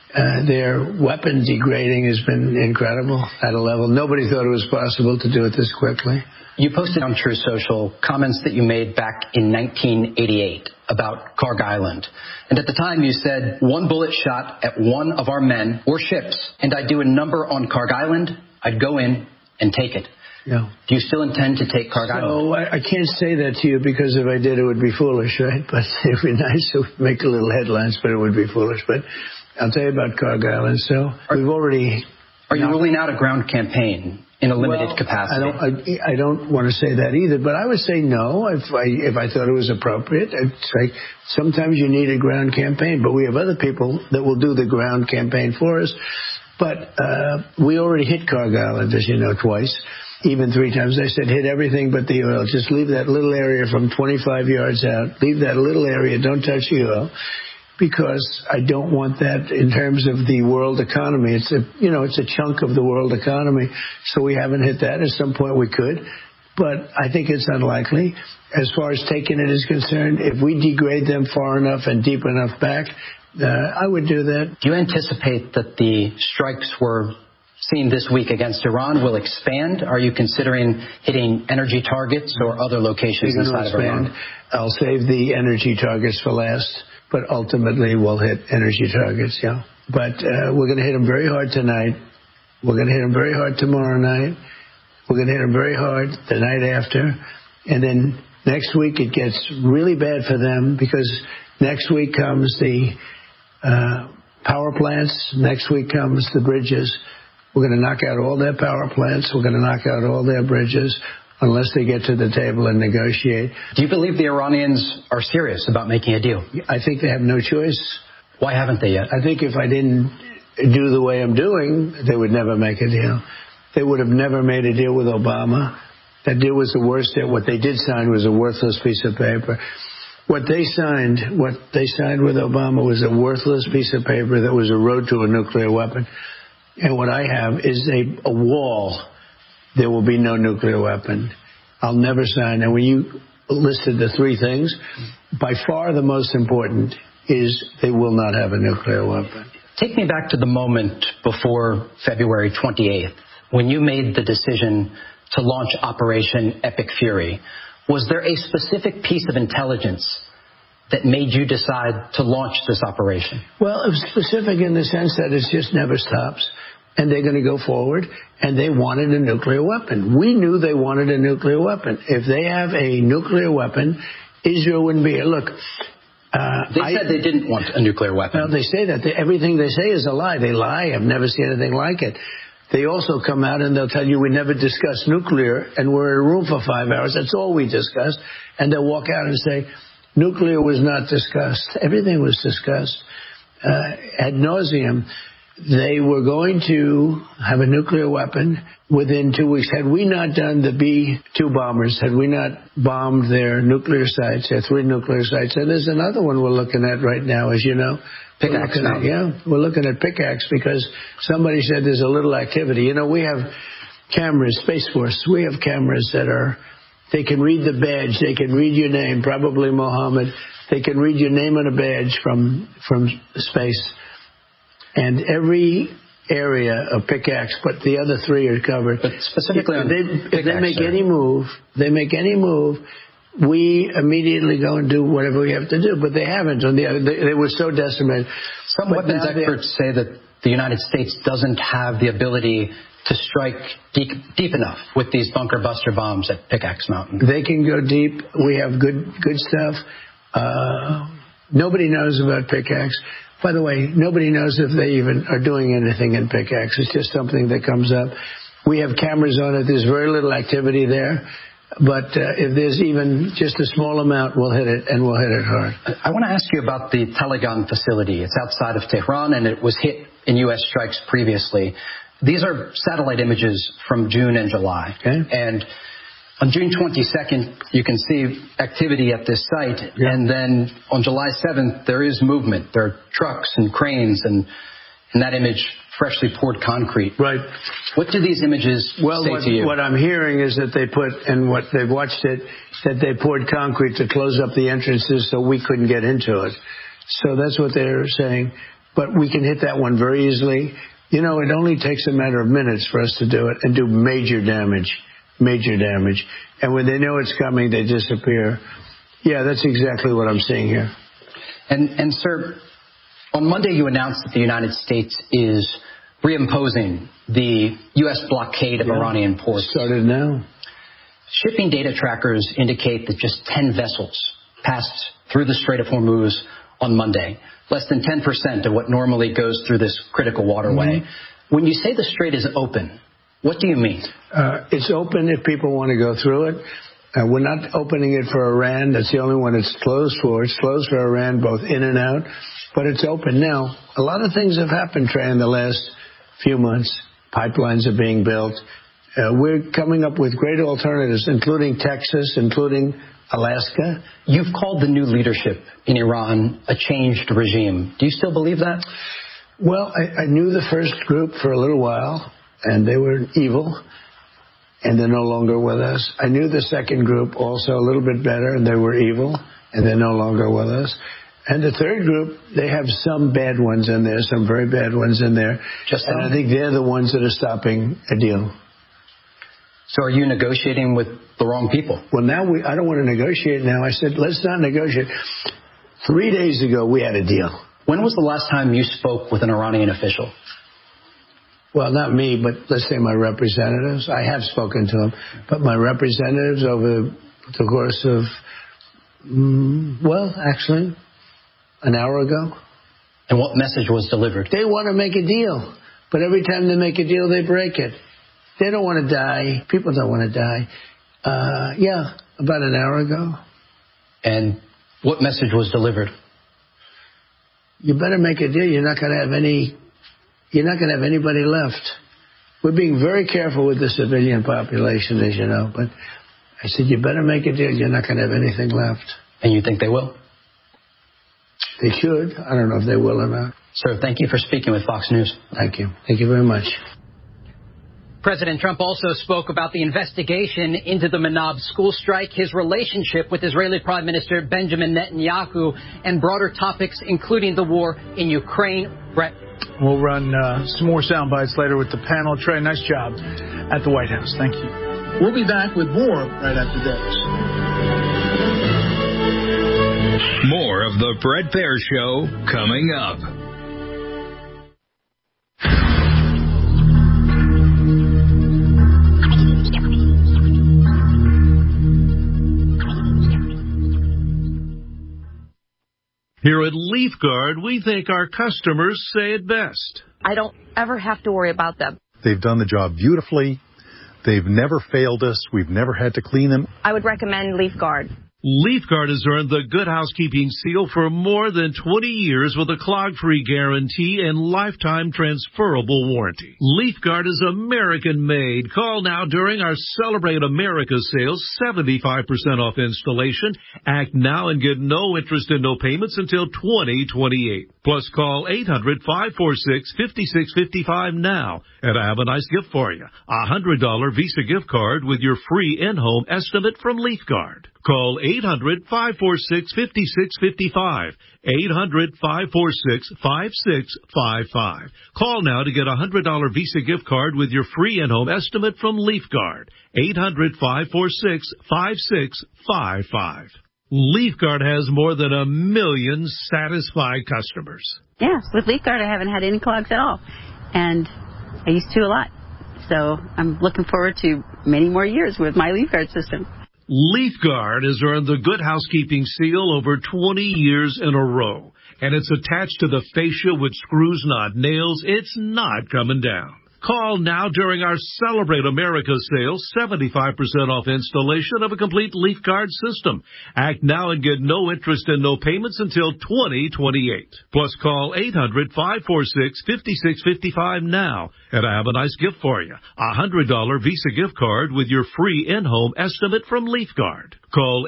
Their weapon degrading has been incredible at a level. Nobody thought it was possible to do it this quickly. You posted on True Social comments that you made back in 1988 about Kharg Island. And at the time you said, one bullet shot at one of our men or ships, and I'd do a number on Kharg Island, I'd go in and take it. Yeah. Do you still intend to take Kharg Island? No, I can't say that to you because if I did, it would be foolish, right? But it would be nice to make a little headlines, but it would be foolish. But I'll tell you about Kharg Island. So we've already... Are you ruling out a ground campaign in a limited capacity? I don't want to say that either, but I would say no if I thought it was appropriate. I'd say sometimes you need a ground campaign, but we have other people that will do the ground campaign for us. But we already hit Kharg Island, as you know, twice. Even 3 times. I said, hit everything but the oil. Just leave that little area from 25 yards out. Leave that little area. Don't touch the oil. Because I don't want that in terms of the world economy. It's a chunk of the world economy. So we haven't hit that. At some point we could. But I think it's unlikely. As far as taking it is concerned, if we degrade them far enough and deep enough back, I would do that. Do you anticipate that the strikes we're seeing this week against Iran will expand? Are you considering hitting energy targets or other locations inside of Iran? I'll save the energy targets for last. But ultimately, we'll hit energy targets, yeah. But we're going to hit them very hard tonight. We're going to hit them very hard tomorrow night. We're going to hit them very hard the night after. And then next week, it gets really bad for them because next week comes the power plants. Next week comes the bridges. We're going to knock out all their power plants. We're going to knock out all their bridges. Unless they get to the table and negotiate. Do you believe the Iranians are serious about making a deal? I think they have no choice. Why haven't they yet? I think if I didn't do the way I'm doing, they would never make a deal. They would have never made a deal with Obama. That deal was the worst deal. What they did sign was a worthless piece of paper. What they signed with Obama was a worthless piece of paper that was a road to a nuclear weapon. And what I have is a wall. There will be no nuclear weapon. I'll never sign. And when you listed the 3 things, by far the most important is they will not have a nuclear weapon. Take me back to the moment before February 28th, when you made the decision to launch Operation Epic Fury. Was there a specific piece of intelligence that made you decide to launch this operation? Well, it was specific in the sense that it just never stops. And they're going to go forward, and they wanted a nuclear weapon. We knew they wanted a nuclear weapon. If they have a nuclear weapon, Israel wouldn't be here. Look, they said they didn't want a nuclear weapon. Well, they say that. Everything they say is a lie. They lie. I've never seen anything like it. They also come out and they'll tell you we never discussed nuclear, and we're in a room for 5 hours. That's all we discussed. And they'll walk out and say, nuclear was not discussed. Everything was discussed ad nauseum. They were going to have a nuclear weapon within 2 weeks. Had we not done the B-2 bombers, had we not bombed their nuclear sites, their 3 nuclear sites, and there's another one we're looking at right now, as you know. Pickaxe. We're looking at Pickaxe because somebody said there's a little activity. You know, we have cameras, Space Force, we have cameras that they can read the badge, they can read your name, probably Mohammed. They can read your name on a badge from space. And every area of Pickaxe, but the other 3 are covered. But specifically if they make any move, we immediately go and do whatever we have to do. But they haven't. They were so decimated. Some weapons experts say that the United States doesn't have the ability to strike deep enough with these bunker buster bombs at Pickaxe Mountain. They can go deep. We have good stuff. Nobody knows about Pickaxe. By the way, nobody knows if they even are doing anything in Pickaxe. It's just something that comes up. We have cameras on it. There's very little activity there. But if there's even just a small amount, we'll hit it, and we'll hit it hard. I want to ask you about the Telegon facility. It's outside of Tehran, and it was hit in U.S. strikes previously. These are satellite images from June and July. Okay. And on June 22nd, you can see activity at this site. Yeah. And then on July 7th, there is movement. There are trucks and cranes, and in that image, freshly poured concrete. Right. What do these images say to you? What I'm hearing is that they put, and what they've watched it, that they poured concrete to close up the entrances so we couldn't get into it. So that's what they're saying. but we can hit that one very easily. You know, it only takes a matter of minutes for us to do it and do major damage. And when they know it's coming, they disappear. Yeah, that's exactly what I'm seeing here. And sir, on Monday you announced that the United States is reimposing the U.S. blockade of Iranian ports. Started now. Shipping data trackers indicate that just 10 vessels passed through the Strait of Hormuz on Monday, less than 10% of what normally goes through this critical waterway. When you say the strait is open, what do you mean? It's open if people want to go through it. We're not opening it for Iran. That's the only one it's closed for. It's closed for Iran, both in and out, but it's open now. A lot of things have happened, Trey, in the last few months. Pipelines are being built. We're coming up with great alternatives, including Texas, including Alaska. You've called the new leadership in Iran a changed regime. Do you still believe that? Well, I knew the first group for a little while, and they were evil, and they're no longer with us. I knew the second group also a little bit better, and they were evil, and they're no longer with us. And the third group, they have some bad ones in there, some very bad ones in there. And I think they're the ones that are stopping a deal. So are you negotiating with the wrong people? Well, now I don't want to negotiate now. I said, let's not negotiate. 3 days ago, we had a deal. When was the last time you spoke with an Iranian official? Well, not me, but let's say my representatives. I have spoken to them. But my representatives over the course of, actually, an hour ago. And what message was delivered? They want to make a deal. But every time they make a deal, they break it. They don't want to die. People don't want to die. About an hour ago. And what message was delivered? You better make a deal. You're not going to have anybody left. We're being very careful with the civilian population, as you know. But I said, you better make a deal. You're not going to have anything left. And you think they will? They should. I don't know if they will or not. Sir, thank you for speaking with Fox News. Thank you. Thank you very much. President Trump also spoke about the investigation into the Manab school strike, his relationship with Israeli Prime Minister Benjamin Netanyahu, and broader topics, including the war in Ukraine. Brett. We'll run some more sound bites later with the panel. Trey, nice job at the White House. Thank you. We'll be back with more right after this. More of the Bret Baier Show coming up. Here at LeafGuard, we think our customers say it best. I don't ever have to worry about them. They've done the job beautifully. They've never failed us. We've never had to clean them. I would recommend LeafGuard. LeafGuard has earned the Good Housekeeping seal for more than 20 years with a clog-free guarantee and lifetime transferable warranty. LeafGuard is American-made. Call now during our Celebrate America sales, 75% off installation. Act now and get no interest and no payments until 2028. Plus, call 800-546-5655 now. And I have a nice gift for you. A $100 Visa gift card with your free in-home estimate from LeafGuard. Call 800-546-5655. 800-546-5655. Call now to get a $100 Visa gift card with your free in-home estimate from LeafGuard. 800-546-5655. LeafGuard has more than 1 million satisfied customers. Yeah, with LeafGuard I haven't had any clogs at all. And I used to a lot. So I'm looking forward to many more years with my LeafGuard system. LeafGuard has earned the Good Housekeeping seal over 20 years in a row. And it's attached to the fascia with screws, not nails. It's not coming down. Call now during our Celebrate America sale, 75% off installation of a complete LeafGuard system. Act now and get no interest and no payments until 2028. Plus, call 800-546-5655 now. And I have a nice gift for you. A $100 Visa gift card with your free in-home estimate from LeafGuard. Call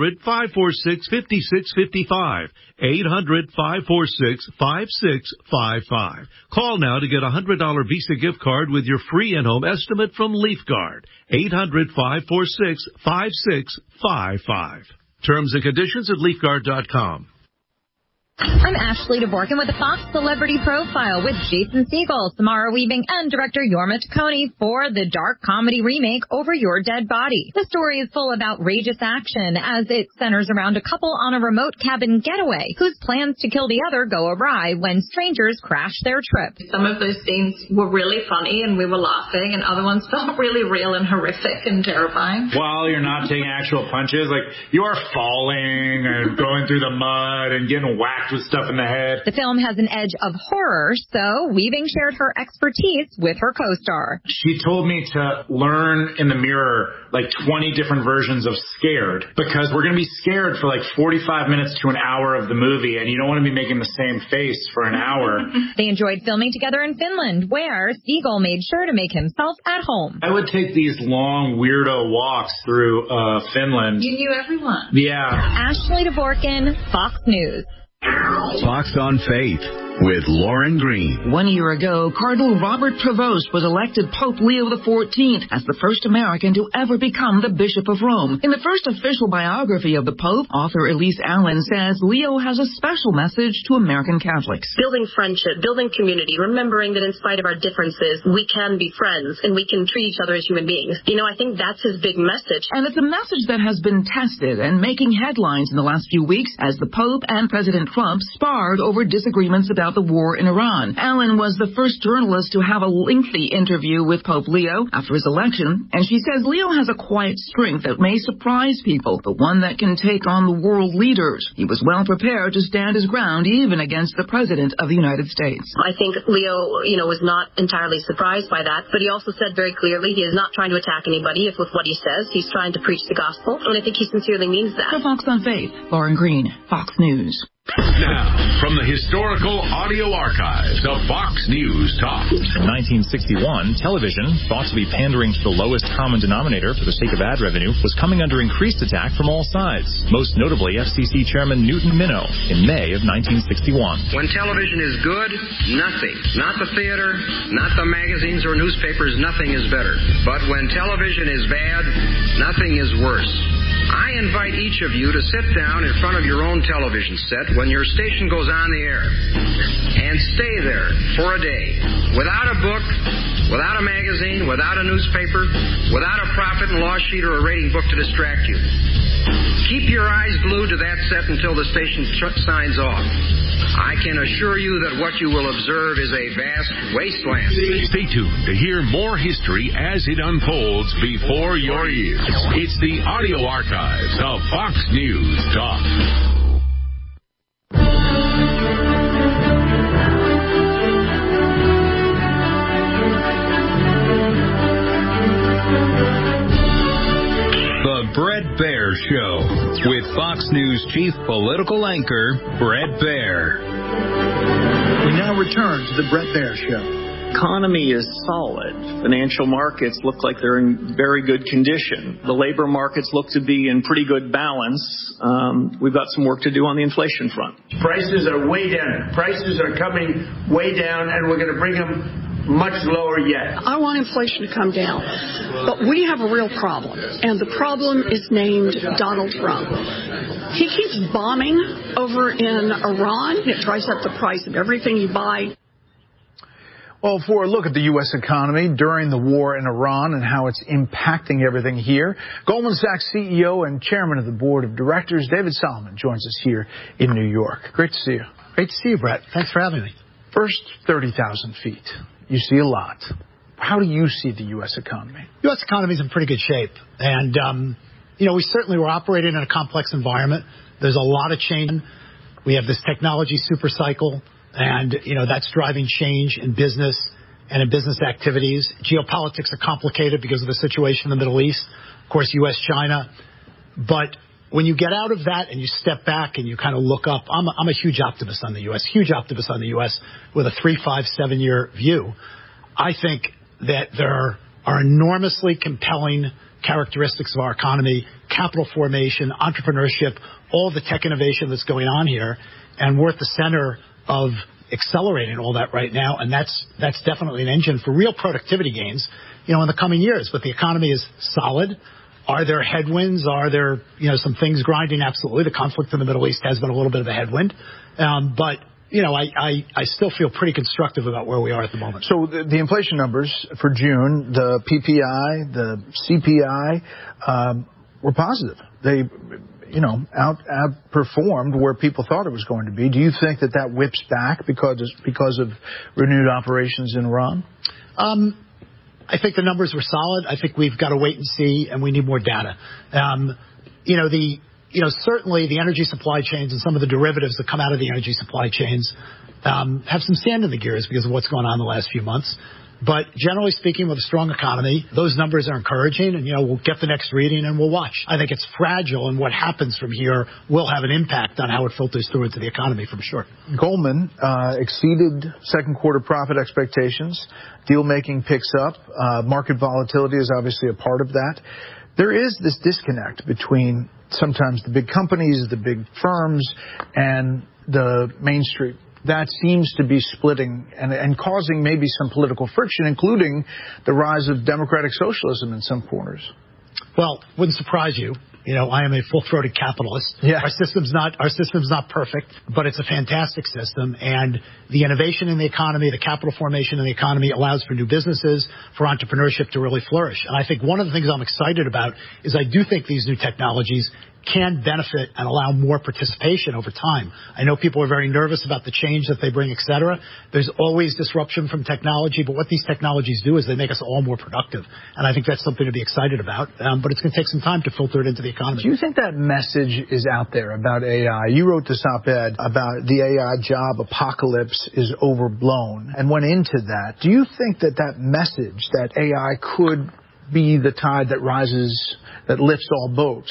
800-546-5655. 800-546-5655. Call now to get a $100 Visa gift card with your free in-home estimate from LeafGuard. 800-546-5655. Terms and conditions at LeafGuard.com. I'm Ashley Dvorkin with the Fox Celebrity Profile with Jason Segel, Samara Weaving, and director Jorma Taccone for the dark comedy remake Over Your Dead Body. The story is full of outrageous action as it centers around a couple on a remote cabin getaway whose plans to kill the other go awry when strangers crash their trip. Some of those scenes were really funny and we were laughing, and other ones felt really real and horrific and terrifying. While you're not taking actual punches, like you are falling and going through the mud and getting whacked with stuff in the head. The film has an edge of horror, so Weaving shared her expertise with her co-star. She told me to learn in the mirror like 20 different versions of scared, because we're going to be scared for like 45 minutes to an hour of the movie, and you don't want to be making the same face for an hour. They enjoyed filming together in Finland, where Segel made sure to make himself at home. I would take these long weirdo walks through Finland. You knew everyone. Yeah. Ashley Dvorkin, Fox News. Fox on Faith with Lauren Green. 1 year ago, Cardinal Robert Prevost was elected Pope Leo XIV as the first American to ever become the Bishop of Rome. In the first official biography of the Pope, author Elise Allen says Leo has a special message to American Catholics. Building friendship, building community, remembering that in spite of our differences, we can be friends and we can treat each other as human beings. You know, I think that's his big message. And it's a message that has been tested and making headlines in the last few weeks as the Pope and President Trump sparred over disagreements about the war in Iran. Allen was the first journalist to have a lengthy interview with Pope Leo after his election, and she says Leo has a quiet strength that may surprise people, but one that can take on the world leaders. He was well prepared to stand his ground even against the President of the United States. I think Leo, was not entirely surprised by that, but he also said very clearly he is not trying to attack anybody with what he says. He's trying to preach the gospel, and I think he sincerely means that. For Fox on Faith, Lauren Green, Fox News. Now, from the historical audio archives of Fox News Talk. In 1961, television, thought to be pandering to the lowest common denominator for the sake of ad revenue, was coming under increased attack from all sides, most notably FCC Chairman Newton Minow in May of 1961. When television is good, nothing, not the theater, not the magazines or newspapers, nothing is better. But when television is bad, nothing is worse. I invite each of you to sit down in front of your own television set when your station goes on the air and stay there for a day without a book, without a magazine, without a newspaper, without a profit and loss sheet or a rating book to distract you. Keep your eyes glued to that set until the station signs off. I can assure you that what you will observe is a vast wasteland. Stay tuned to hear more history as it unfolds before your ears. It's the audio archives of Fox News Talk. The Bret Baier Show with Fox News chief political anchor Bret Baier. We now return to the Bret Baier Show. Economy is solid. Financial markets look like they're in very good condition. The labor markets look to be in pretty good balance. We've got some work to do on the inflation front. Prices are way down. Prices are coming way down, and we're going to bring them much lower yet. I want inflation to come down, but we have a real problem, and the problem is named Donald Trump. He keeps bombing over in Iran. It drives up the price of everything you buy. Well, for a look at the U.S. economy during the war in Iran and how it's impacting everything here, Goldman Sachs CEO and chairman of the board of directors, David Solomon, joins us here in New York. Great to see you. Great to see you, Brett. Thanks for having me. First 30,000 feet. You see a lot. How do you see the U.S. economy? The U.S. economy is in pretty good shape. And, we certainly were operating in a complex environment. There's a lot of change. We have this technology super cycle, and, that's driving change in business and in business activities. Geopolitics are complicated because of the situation in the Middle East. Of course, U.S., China. But when you get out of that and you step back and you kind of look up, I'm a huge optimist on the U.S., with a 3, 5, 7-year view. I think that there are enormously compelling characteristics of our economy, capital formation, entrepreneurship, all the tech innovation that's going on here, and we're at the center of accelerating all that right now, and that's definitely an engine for real productivity gains, in the coming years. But the economy is solid. Are there headwinds? Are there, some things grinding? Absolutely. The conflict in the Middle East has been a little bit of a headwind. But I still feel pretty constructive about where we are at the moment. So the inflation numbers for June, the PPI, the CPI, were positive. They, outperformed where people thought it was going to be. Do you think that whips back because of renewed operations in Iran? I think the numbers were solid. I think we've got to wait and see, and we need more data. Certainly the energy supply chains and some of the derivatives that come out of the energy supply chains have some sand in the gears because of what's going on the last few months. But generally speaking, with a strong economy, those numbers are encouraging, and we'll get the next reading and we'll watch. I think it's fragile, and what happens from here will have an impact on how it filters through into the economy, for sure. Goldman exceeded second quarter profit expectations. Deal making picks up. Market volatility is obviously a part of that. There is this disconnect between sometimes the big companies, the big firms, and the Main Street. That seems to be splitting and causing maybe some political friction, including the rise of democratic socialism in some corners. Well, wouldn't surprise you. I am a full-throated capitalist. Yeah. Our system's not perfect, but it's a fantastic system. And the innovation in the economy, the capital formation in the economy allows for new businesses, for entrepreneurship to really flourish. And I think one of the things I'm excited about is I do think these new technologies can benefit and allow more participation over time. I know people are very nervous about the change that they bring, et cetera. There's always disruption from technology, but what these technologies do is they make us all more productive. And I think that's something to be excited about, but it's going to take some time to filter it into the economy. Do you think that message is out there about AI? You wrote this op-ed about the AI job apocalypse is overblown and went into that. Do you think that message that AI could be the tide that rises, that lifts all boats,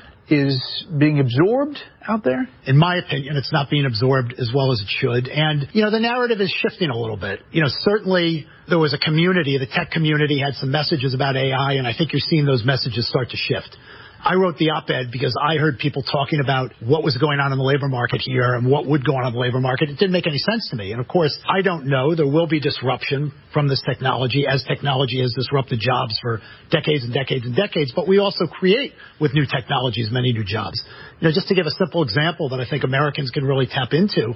is being absorbed out there? In my opinion, it's not being absorbed as well as it should. And, the narrative is shifting a little bit. Certainly there was a community, the tech community had some messages about AI, and I think you're seeing those messages start to shift. I wrote the op-ed because I heard people talking about what was going on in the labor market here and what would go on in the labor market. It didn't make any sense to me. And, of course, I don't know. There will be disruption from this technology as technology has disrupted jobs for decades and decades and decades. But we also create with new technologies many new jobs. Just to give a simple example that I think Americans can really tap into,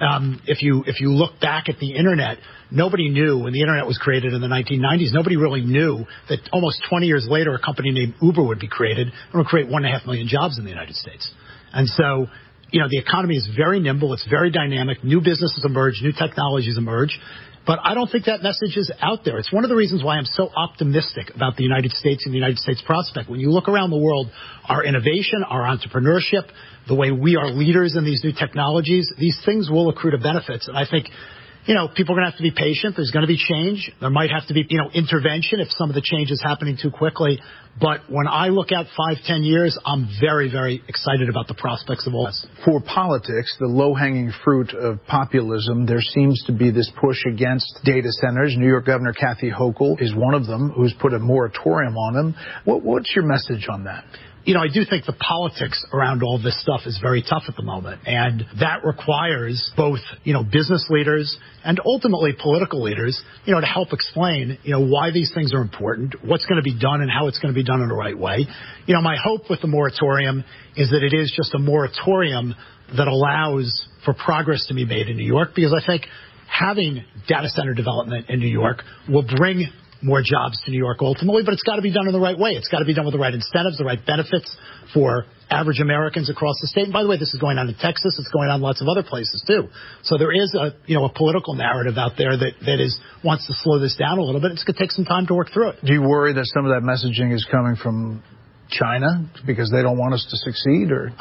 if you look back at the Internet, nobody knew when the Internet was created in the 1990s, nobody really knew that almost 20 years later a company named Uber would be created and would create 1.5 million jobs in the United States. And so, the economy is very nimble, it's very dynamic, new businesses emerge, new technologies emerge. But I don't think that message is out there. It's one of the reasons why I'm so optimistic about the United States and the United States prospect. When you look around the world, our innovation, our entrepreneurship, the way we are leaders in these new technologies, these things will accrue to benefits. And I think, people are going to have to be patient. There's going to be change. There might have to be, intervention if some of the change is happening too quickly. But when I look at 5-10 years, I'm very, very excited about the prospects of all this. For politics, the low-hanging fruit of populism, there seems to be this push against data centers. New York Governor Kathy Hochul is one of them who's put a moratorium on them. What's your message on that? I do think the politics around all this stuff is very tough at the moment. And that requires both, business leaders and ultimately political leaders, to help explain, why these things are important, what's going to be done and how it's going to be done in the right way. My hope with the moratorium is that it is just a moratorium that allows for progress to be made in New York, because I think having data center development in New York will bring more jobs to New York ultimately, but it's got to be done in the right way. It's got to be done with the right incentives, the right benefits for average Americans across the state. And by the way, this is going on in Texas. It's going on in lots of other places too. So there is a political narrative out there that wants to slow this down a little bit. It's going to take some time to work through it. Do you worry that some of that messaging is coming from China because they don't want us to succeed? Or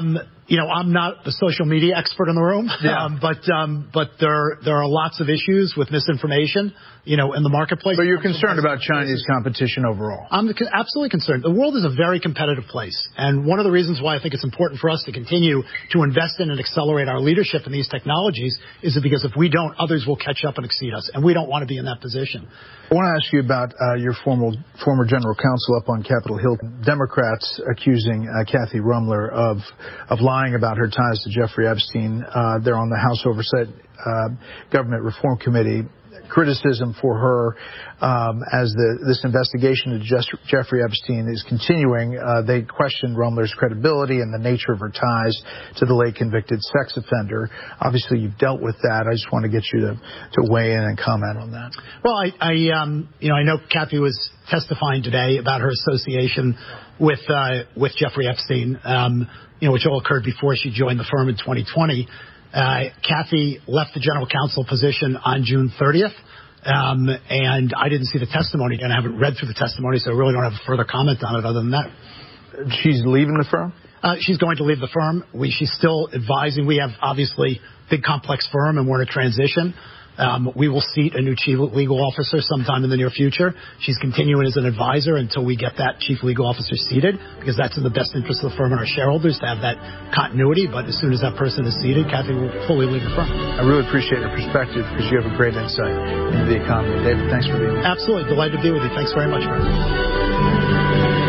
I'm not the social media expert in the room, but there are lots of issues with misinformation, in the marketplace. But you're concerned about Chinese competition overall? I'm absolutely concerned. The world is a very competitive place, and one of the reasons why I think it's important for us to continue to invest in and accelerate our leadership in these technologies is because if we don't, others will catch up and exceed us, and we don't want to be in that position. I want to ask you about your former general counsel up on Capitol Hill. Democrats accusing Kathy Rumler of lying about her ties to Jeffrey Epstein. They're on the House Oversight Government Reform Committee. criticism for her as this investigation into Jeffrey Epstein is continuing. They questioned Rumler's credibility and the nature of her ties to the late convicted sex offender. Obviously, you've dealt with that. I just want to get you to weigh in and comment on that. Well, I know Kathy was testifying today about her association with Jeffrey Epstein, which all occurred before she joined the firm in 2020. Kathy left the general counsel position on June 30th, and I didn't see the testimony, and I haven't read through the testimony, so I really don't have a further comment on it other than that. She's leaving the firm? She's going to leave the firm. She's still advising. We have, obviously, big, complex firm, and we're in a transition. We will seat a new chief legal officer sometime in the near future. She's continuing as an advisor until we get that chief legal officer seated, because that's in the best interest of the firm and our shareholders to have that continuity. But as soon as that person is seated, Kathy will fully leave the firm. I really appreciate your perspective because you have a great insight into the economy. David, thanks for being here. Absolutely. Delighted to be with you. Thanks very much, Brent.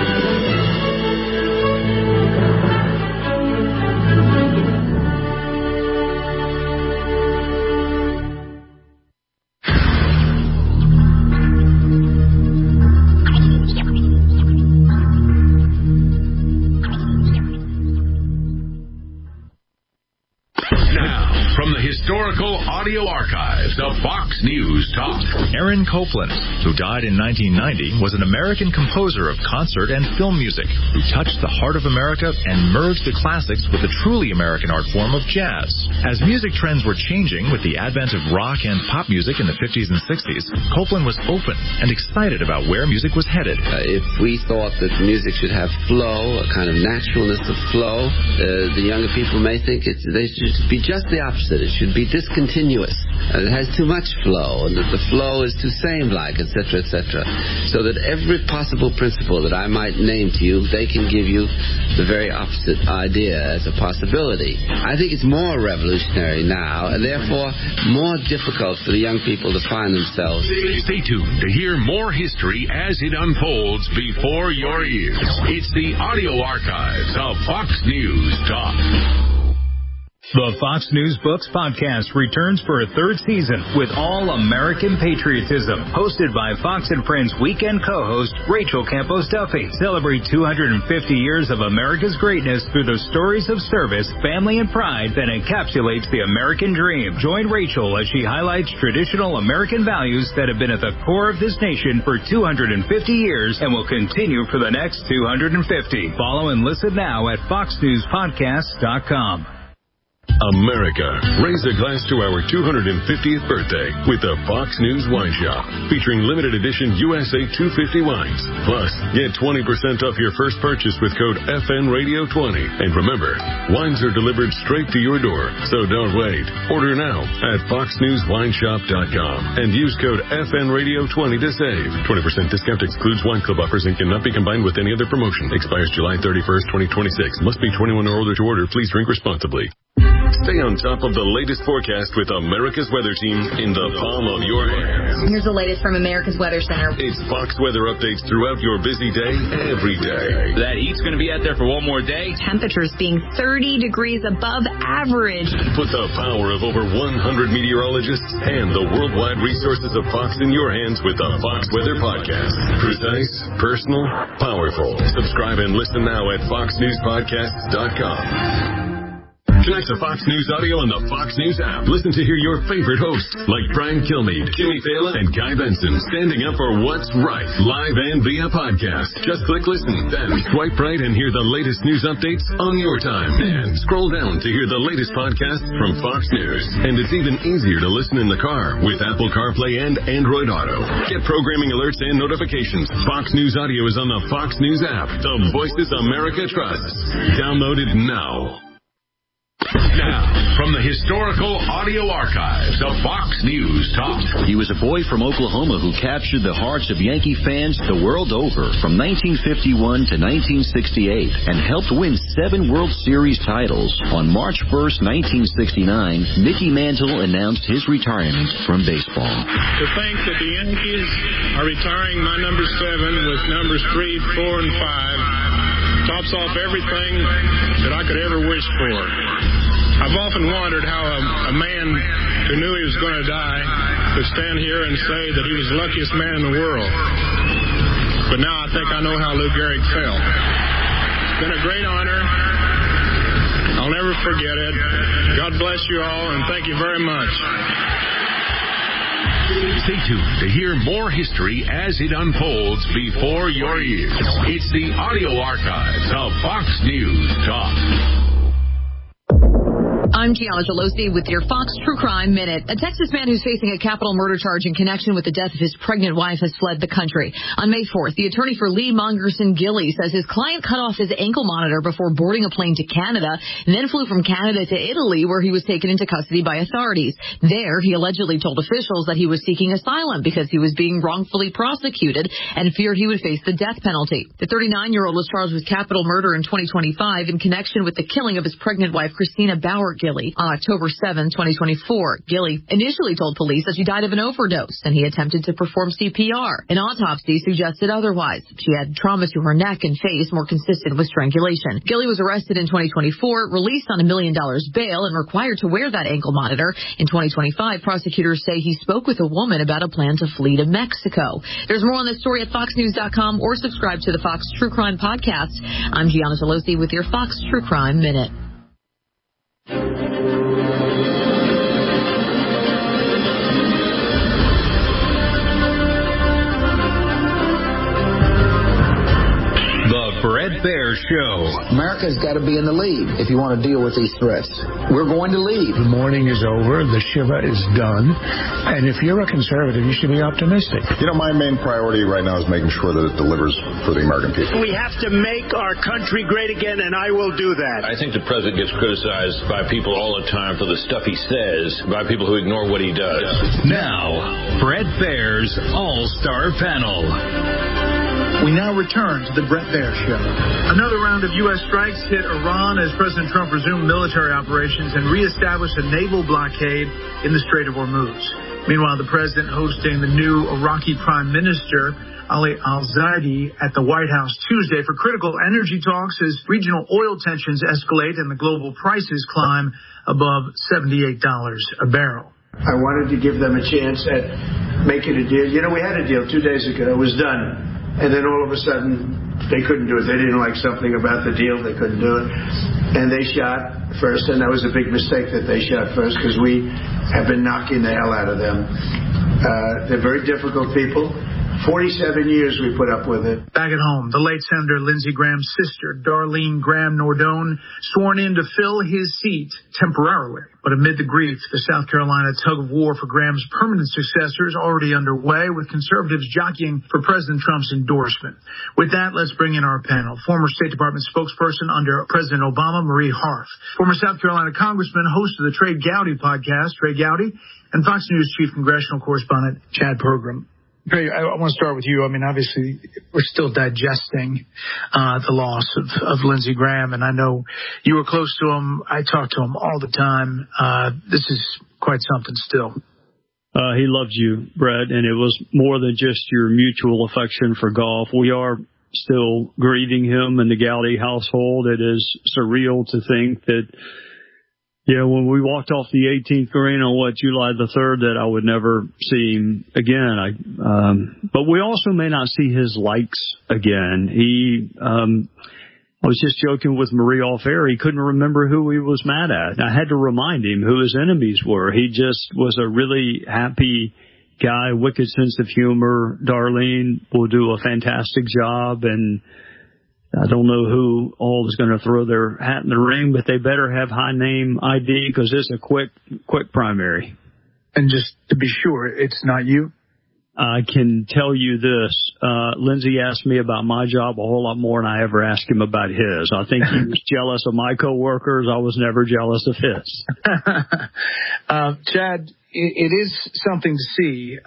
Historical audio archives of Fox News Talk. Aaron Copland, who died in 1990, was an American composer of concert and film music who touched the heart of America and merged the classics with the truly American art form of jazz. As music trends were changing with the advent of rock and pop music in the 50s and 60s, Copland was open and excited about where music was headed. If we thought that music should have flow, a kind of naturalness of flow, the younger people may think they should be just the opposite. It should be discontinuous. It has too much flow, and that the flow is too same-like, etc., etc. So that every possible principle that I might name to you, they can give you the very opposite idea as a possibility. I think it's more revolutionary now, and therefore more difficult for the young people to find themselves. Stay tuned to hear more history as it unfolds before your ears. It's the audio archives of Fox News Talk. The Fox News Books podcast returns for a third season with all American patriotism. Hosted by Fox and Friends weekend co-host Rachel Campos Duffy. Celebrate 250 years of America's greatness through the stories of service, family, and pride that encapsulates the American dream. Join Rachel as she highlights traditional American values that have been at the core of this nation for 250 years and will continue for the next 250. Follow and listen now at foxnewspodcast.com. America, raise a glass to our 250th birthday with the Fox News Wine Shop, featuring limited edition USA 250 wines. Plus, get 20% off your first purchase with code FNRadio20. And remember, wines are delivered straight to your door, so don't wait. Order now at foxnewswineshop.com and use code FNRadio20 to save. 20% discount excludes wine club offers and cannot be combined with any other promotion. Expires July 31st, 2026. Must be 21 or older to order. Please drink responsibly. Stay on top of the latest forecast with America's Weather Team in the palm of your hands. Here's the latest from America's Weather Center. It's Fox weather updates throughout your busy day, every day. That heat's going to be out there for one more day. Temperatures being 30 degrees above average. Put the power of over 100 meteorologists and the worldwide resources of Fox in your hands with the Fox Weather Podcast. Precise, personal, powerful. Subscribe and listen now at foxnewspodcasts.com. Connect to Fox News Audio on the Fox News app. Listen to hear your favorite hosts like Brian Kilmeade, Jimmy Fallon, and Guy Benson standing up for what's right, live and via podcast. Just click listen, then swipe right and hear the latest news updates on your time. And scroll down to hear the latest podcast from Fox News. And it's even easier to listen in the car with Apple CarPlay and Android Auto. Get programming alerts and notifications. Fox News Audio is on the Fox News app. The voices America trusts. Download it now. Now, from the historical audio archives of Fox News Talk. He was a boy from Oklahoma who captured the hearts of Yankee fans the world over from 1951 to 1968 and helped win 7 World Series titles. On March 1st, 1969, Mickey Mantle announced his retirement from baseball. To think that the Yankees are retiring my number 7 with numbers 3, 4, and 5 tops off everything that I could ever wish for. I've often wondered how a man who knew he was going to die could stand here and say that he was the luckiest man in the world. But now I think I know how Lou Gehrig felt. It's been a great honor. I'll never forget it. God bless you all, and thank you very much. Stay tuned to hear more history as it unfolds before your ears. It's the audio archives of Fox News Talk. I'm Gianna Gelosi with your Fox True Crime Minute. A Texas man who's facing a capital murder charge in connection with the death of his pregnant wife has fled the country. On May 4th, the attorney for Lee Mongerson Gilley says his client cut off his ankle monitor before boarding a plane to Canada and then flew from Canada to Italy, where he was taken into custody by authorities. There, he allegedly told officials that he was seeking asylum because he was being wrongfully prosecuted and feared he would face the death penalty. The 39-year-old was charged with capital murder in 2025 in connection with the killing of his pregnant wife, Christina Bauer Gilley, on October 7, 2024. Gilley initially told police that she died of an overdose, and he attempted to perform CPR. An autopsy suggested otherwise. She had trauma to her neck and face more consistent with strangulation. Gilley was arrested in 2024, released on $1 million bail, and required to wear that ankle monitor. In 2025, prosecutors say he spoke with a woman about a plan to flee to Mexico. There's more on this story at foxnews.com or subscribe to the Fox True Crime Podcast. I'm Gianna Gelosi with your Fox True Crime Minute. Bret Baier Show. America's got to be in the lead if you want to deal with these threats. We're going to lead. The mourning is over. The Shiva is done. And if you're a conservative, you should be optimistic. You know, my main priority right now is making sure that it delivers for the American people. We have to make our country great again, and I will do that. I think the president gets criticized by people all the time for the stuff he says, by people who ignore what he does. Now, Bret Baier's All-Star Panel. We now return to the Bret Baier Show. Another round of U.S. strikes hit Iran as President Trump resumed military operations and reestablished a naval blockade in the Strait of Hormuz. Meanwhile, the president hosting the new Iraqi Prime Minister, Ali al-Zaidi, at the White House Tuesday for critical energy talks as regional oil tensions escalate and the global prices climb above $78 a barrel. I wanted to give them a chance at making a deal. You know, we had a deal 2 days ago. It was done. And then all of a sudden, they couldn't do it. They didn't like something about the deal. They couldn't do it. And they shot first, and that was a big mistake that they shot first because we have been knocking the hell out of them. They're very difficult people. 47 years we put up with it. Back at home, the late Senator Lindsey Graham's sister, Darlene Graham Nordone, sworn in to fill his seat temporarily. But amid the grief, the South Carolina tug-of-war for Graham's permanent successor is already underway, with conservatives jockeying for President Trump's endorsement. With that, let's bring in our panel. Former State Department spokesperson under President Obama, Marie Harf. Former South Carolina Congressman, host of the Trey Gowdy podcast, Trey Gowdy. And Fox News Chief Congressional Correspondent, Chad Pergram. I want to start with you. I mean, obviously, we're still digesting the loss of Lindsey Graham, and I know you were close to him. I talk to him all the time. This is quite something still. He loved you, Brett, and it was more than just your mutual affection for golf. We are still grieving him in the Gowdy household. It is surreal to think that, yeah, when we walked off the 18th green on July the 3rd, that I would never see him again. But we also may not see his likes again. I was just joking with Marie off air. He couldn't remember who he was mad at. I had to remind him who his enemies were. He just was a really happy guy, wicked sense of humor. Darlene will do a fantastic job, and I don't know who all is going to throw their hat in the ring, but they better have high name ID because it's a quick primary. And just to be sure, it's not you? I can tell you this. Lindsey asked me about my job a whole lot more than I ever asked him about his. I think he was jealous of my coworkers. I was never jealous of his. Chad, it is something to see.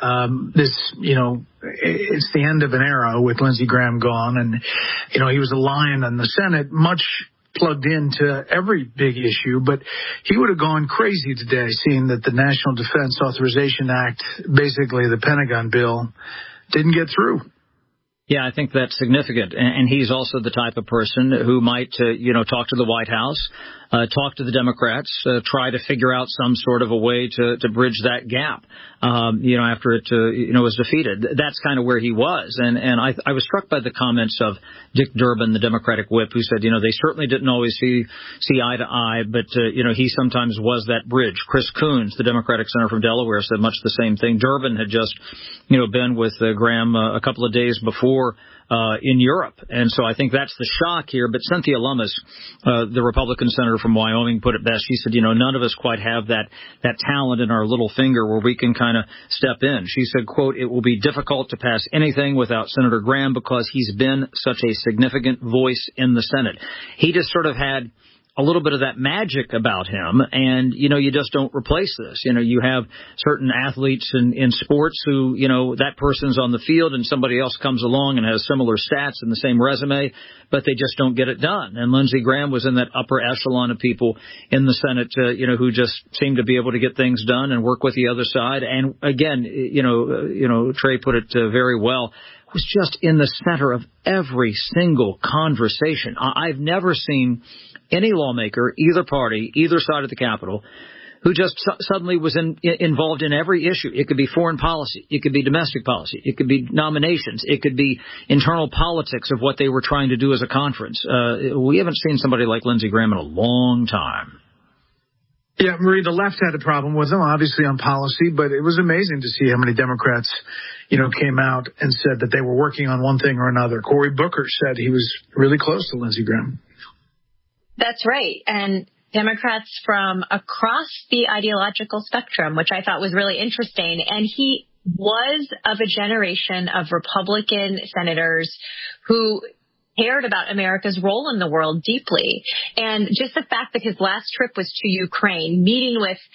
It's the end of an era with Lindsey Graham gone. And, he was a lion in the Senate, much plugged into every big issue, but he would have gone crazy today seeing that the National Defense Authorization Act, basically the Pentagon bill, didn't get through. Yeah, I think that's significant. And he's also the type of person who might, talk to the White House talk to the Democrats, try to figure out some sort of a way to bridge that gap, after it, was defeated. That's kind of where he was. And I was struck by the comments of Dick Durbin, the Democratic whip, who said, they certainly didn't always see eye to eye, but, he sometimes was that bridge. Chris Coons, the Democratic senator from Delaware, said much the same thing. Durbin had just, been with Graham a couple of days before in Europe. And so I think that's the shock here. But Cynthia Lummis, the Republican senator from Wyoming, put it best. She said, none of us quite have that talent in our little finger where we can kind of step in. She said, quote, "It will be difficult to pass anything without Senator Graham because he's been such a significant voice in the Senate." He just sort of had a little bit of that magic about him, and, you just don't replace this. You have certain athletes in sports who, that person's on the field and somebody else comes along and has similar stats and the same resume, but they just don't get it done. And Lindsey Graham was in that upper echelon of people in the Senate, who just seemed to be able to get things done and work with the other side. And again, Trey put it very well, was just in the center of every single conversation. I've never seen any lawmaker, either party, either side of the Capitol, who just suddenly was involved in every issue. It could be foreign policy. It could be domestic policy. It could be nominations. It could be internal politics of what they were trying to do as a conference. We haven't seen somebody like Lindsey Graham in a long time. Yeah, Marie, the left had a problem with him, obviously, on policy, but it was amazing to see how many Democrats, came out and said that they were working on one thing or another. Cory Booker said he was really close to Lindsey Graham. That's right. And Democrats from across the ideological spectrum, which I thought was really interesting. And he was of a generation of Republican senators who cared about America's role in the world deeply. And just the fact that his last trip was to Ukraine, meeting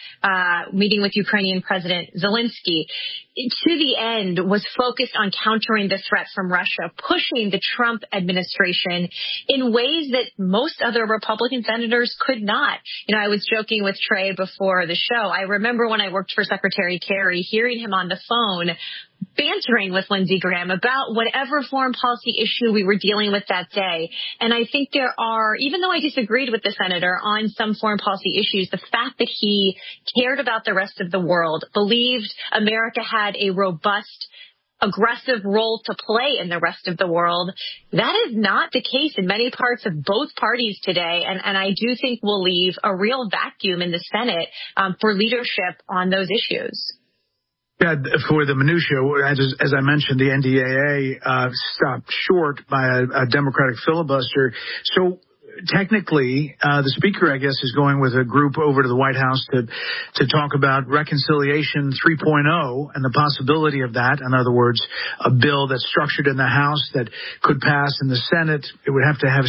with Ukrainian President Zelensky, to the end was focused on countering the threat from Russia, pushing the Trump administration in ways that most other Republican senators could not. I was joking with Trey before the show. I remember when I worked for Secretary Kerry, hearing him on the phone bantering with Lindsey Graham about whatever foreign policy issue we were dealing with that day. And I think there are, even though I disagreed with the senator on some foreign policy issues, the fact that he cared about the rest of the world, believed America had a robust, aggressive role to play in the rest of the world, that is not the case in many parts of both parties today. And I do think we'll leave a real vacuum in the Senate for leadership on those issues. Yeah, for the minutia, as I mentioned, the NDAA stopped short by a Democratic filibuster. So technically, the Speaker, I guess, is going with a group over to the White House to talk about Reconciliation 3.0 and the possibility of that. In other words, a bill that's structured in the House that could pass in the Senate. It would have to have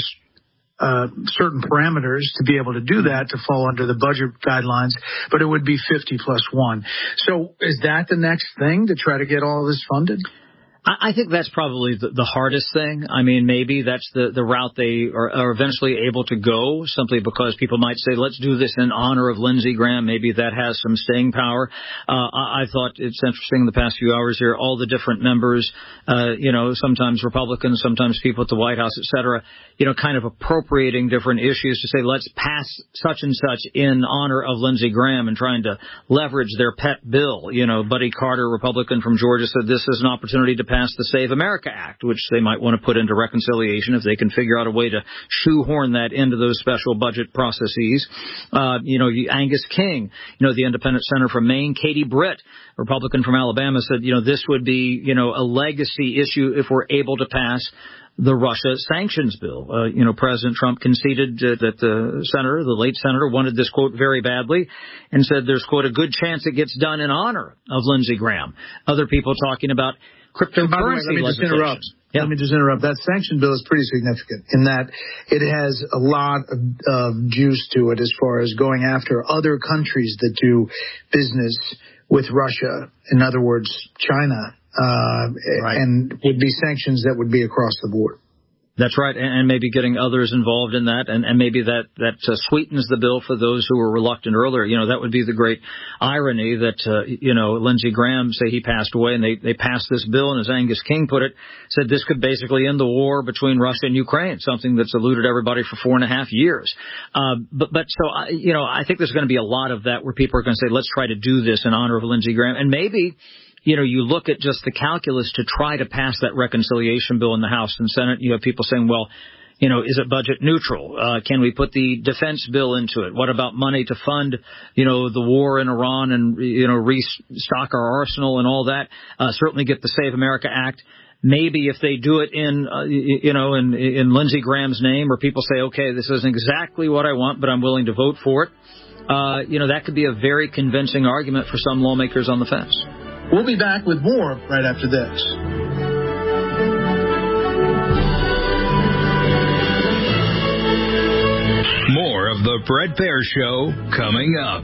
certain parameters to be able to do that, to fall under the budget guidelines, but it would be 50+1. So is that the next thing, to try to get all of this funded? I think that's probably the hardest thing. I mean, maybe that's the route they are eventually able to go, simply because people might say, let's do this in honor of Lindsey Graham. Maybe that has some staying power. I thought it's interesting in the past few hours here, all the different members, sometimes Republicans, sometimes people at the White House, et cetera, kind of appropriating different issues to say, let's pass such and such in honor of Lindsey Graham, and trying to leverage their pet bill. Buddy Carter, Republican from Georgia, said this is an opportunity to pass the Save America Act, which they might want to put into reconciliation if they can figure out a way to shoehorn that into those special budget processes. Angus King, the independent senator from Maine, Katie Britt, Republican from Alabama, said, this would be, a legacy issue if we're able to pass the Russia sanctions bill. President Trump conceded that the late senator, wanted this, quote, very badly, and said there's, quote, a good chance it gets done in honor of Lindsey Graham. Other people talking about cryptocurrency legislation. Let me just interrupt. That sanction bill is pretty significant in that it has a lot of juice to it as far as going after other countries that do business with Russia. In other words, China. Right. And would be sanctions that would be across the board. That's right, and maybe getting others involved in that, and maybe that sweetens the bill for those who were reluctant earlier. You know, that would be the great irony that, Lindsey Graham, say he passed away, and they passed this bill, and as Angus King put it, said this could basically end the war between Russia and Ukraine, something that's eluded everybody for 4.5 years. I think there's going to be a lot of that where people are going to say, let's try to do this in honor of Lindsey Graham, and maybe you look at just the calculus to try to pass that reconciliation bill in the House and Senate. You have people saying, well, is it budget neutral? Can we put the defense bill into it? What about money to fund, the war in Iran and, restock our arsenal and all that? Certainly get the Save America Act. Maybe if they do it in Lindsey Graham's name, or people say, okay, this isn't exactly what I want, but I'm willing to vote for it. That could be a very convincing argument for some lawmakers on the fence. We'll be back with more right after this. More of the Bret Baier Show coming up.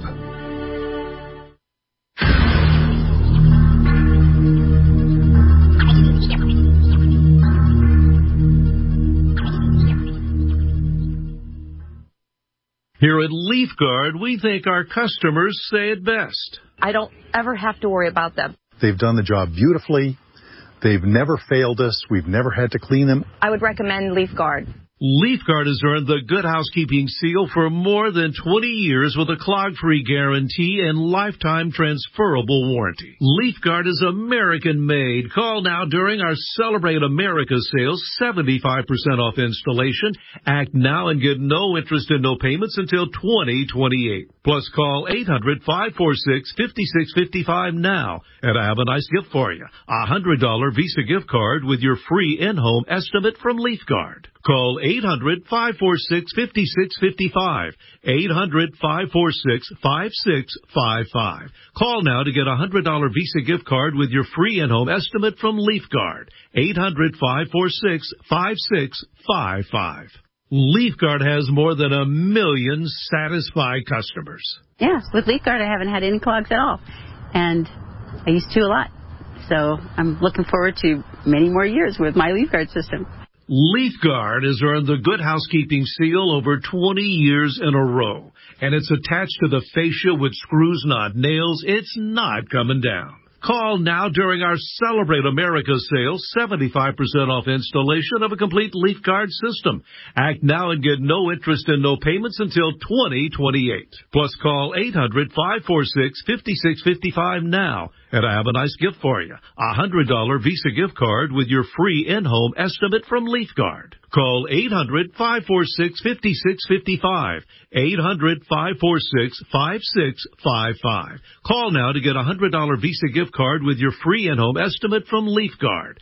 Here at LeafGuard, we think our customers say it best. I don't ever have to worry about them. They've done the job beautifully. They've never failed us. We've never had to clean them. I would recommend LeafGuard. LeafGuard has earned the Good Housekeeping seal for more than 20 years with a clog-free guarantee and lifetime transferable warranty. LeafGuard is American-made. Call now during our Celebrate America sales, 75% off installation. Act now and get no interest and no payments until 2028. Plus call 800-546-5655 now. And I have a nice gift for you. A $100 Visa gift card with your free in-home estimate from LeafGuard. Call 800-546-5655. 800-546-5655. Call now to get a $100 Visa gift card with your free in-home estimate from LeafGuard. 800-546-5655. LeafGuard has more than 1 million satisfied customers. Yes, with LeafGuard I haven't had any clogs at all. And I used to a lot. So I'm looking forward to many more years with my LeafGuard system. LeafGuard has earned the Good Housekeeping seal over 20 years in a row. And it's attached to the fascia with screws, not nails. It's not coming down. Call now during our Celebrate America sale, 75% off installation of a complete LeafGuard system. Act now and get no interest and no payments until 2028. Plus call 800-546-5655 now. And I have a nice gift for you. A $100 Visa gift card with your free in-home estimate from LeafGuard. Call 800-546-5655. 800-546-5655. Call now to get a $100 Visa gift card with your free in-home estimate from LeafGuard.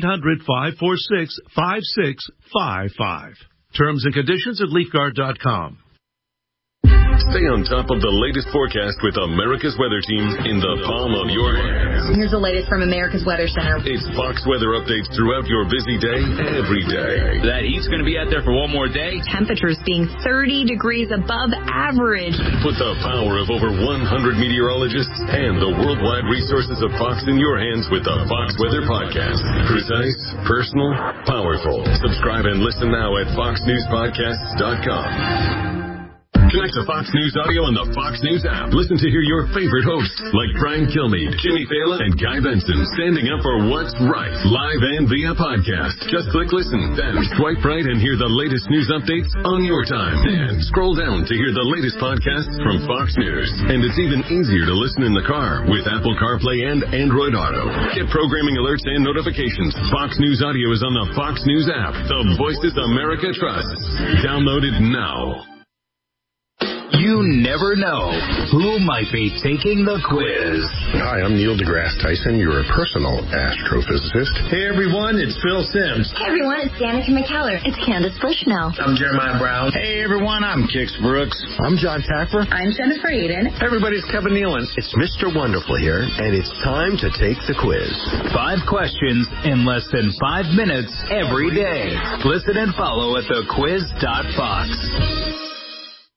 800-546-5655. Terms and conditions at LeafGuard.com. Stay on top of the latest forecast with America's Weather Team in the palm of your hand. Here's the latest from America's Weather Center. It's Fox weather updates throughout your busy day, every day. That heat's going to be out there for one more day. Temperatures being 30 degrees above average. Put the power of over 100 meteorologists and the worldwide resources of Fox in your hands with the Fox Weather Podcast. Precise, personal, powerful. Subscribe and listen now at foxnewspodcasts.com. Connect to Fox News Audio on the Fox News app. Listen to hear your favorite hosts like Brian Kilmeade, Jimmy Fallon, and Guy Benson standing up for what's right, live and via podcast. Just click listen, then swipe right and hear the latest news updates on your time. And scroll down to hear the latest podcasts from Fox News. And it's even easier to listen in the car with Apple CarPlay and Android Auto. Get programming alerts and notifications. Fox News Audio is on the Fox News app. The voices America trusts. Download it now. You never know who might be taking the quiz. Hi, I'm Neil deGrasse Tyson, your personal astrophysicist. Hey, everyone, it's Phil Simms. Hey, everyone, it's Danica McKellar. It's Candace Bushnell. I'm Jeremiah Brown. Hey, everyone, I'm Kix Brooks. I'm John Taffer. I'm Jennifer Eden. Hey, everybody, it's Kevin Nealon. It's Mr. Wonderful here, and it's time to take the quiz. 5 questions in less than 5 minutes every day. Listen and follow at thequiz.fox.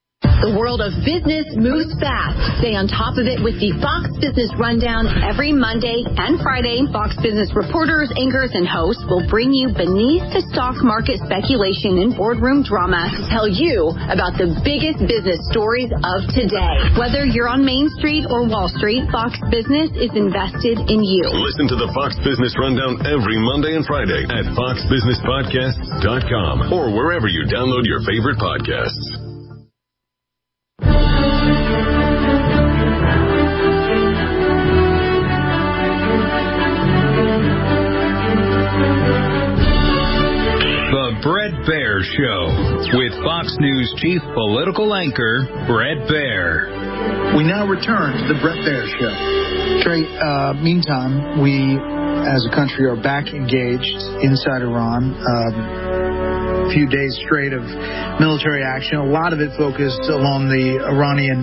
The world of business moves fast. Stay on top of it with the Fox Business Rundown every Monday and Friday. Fox Business reporters, anchors, and hosts will bring you beneath the stock market speculation and boardroom drama to tell you about the biggest business stories of today. Whether you're on Main Street or Wall Street, Fox Business is invested in you. Listen to the Fox Business Rundown every Monday and Friday at foxbusinesspodcasts.com or wherever you download your favorite podcasts. The Bret Baier Show with Fox News chief political anchor Bret Baier. We now return to the Bret Baier Show. Trey, meantime, we as a country are back engaged inside Iran. A few days straight of military action, a lot of it focused along the Iranian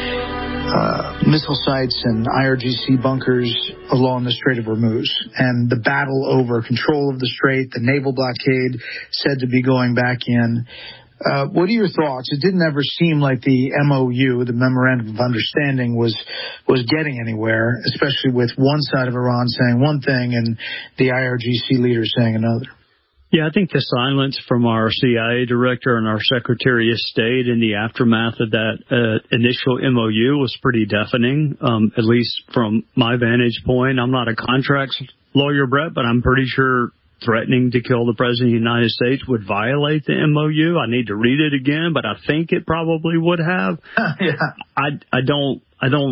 missile sites and IRGC bunkers along the Strait of Hormuz. And the battle over control of the strait, the naval blockade said to be going back in. What are your thoughts? It didn't ever seem like the MOU, the Memorandum of Understanding, was getting anywhere, especially with one side of Iran saying one thing and the IRGC leaders saying another. Yeah, I think the silence from our CIA director and our Secretary of State in the aftermath of that initial MOU was pretty deafening, at least from my vantage point. I'm not a contracts lawyer, Brett, but I'm pretty sure threatening to kill the President of the United States would violate the MOU. I need to read it again, but I think it probably would have. Yeah. I don't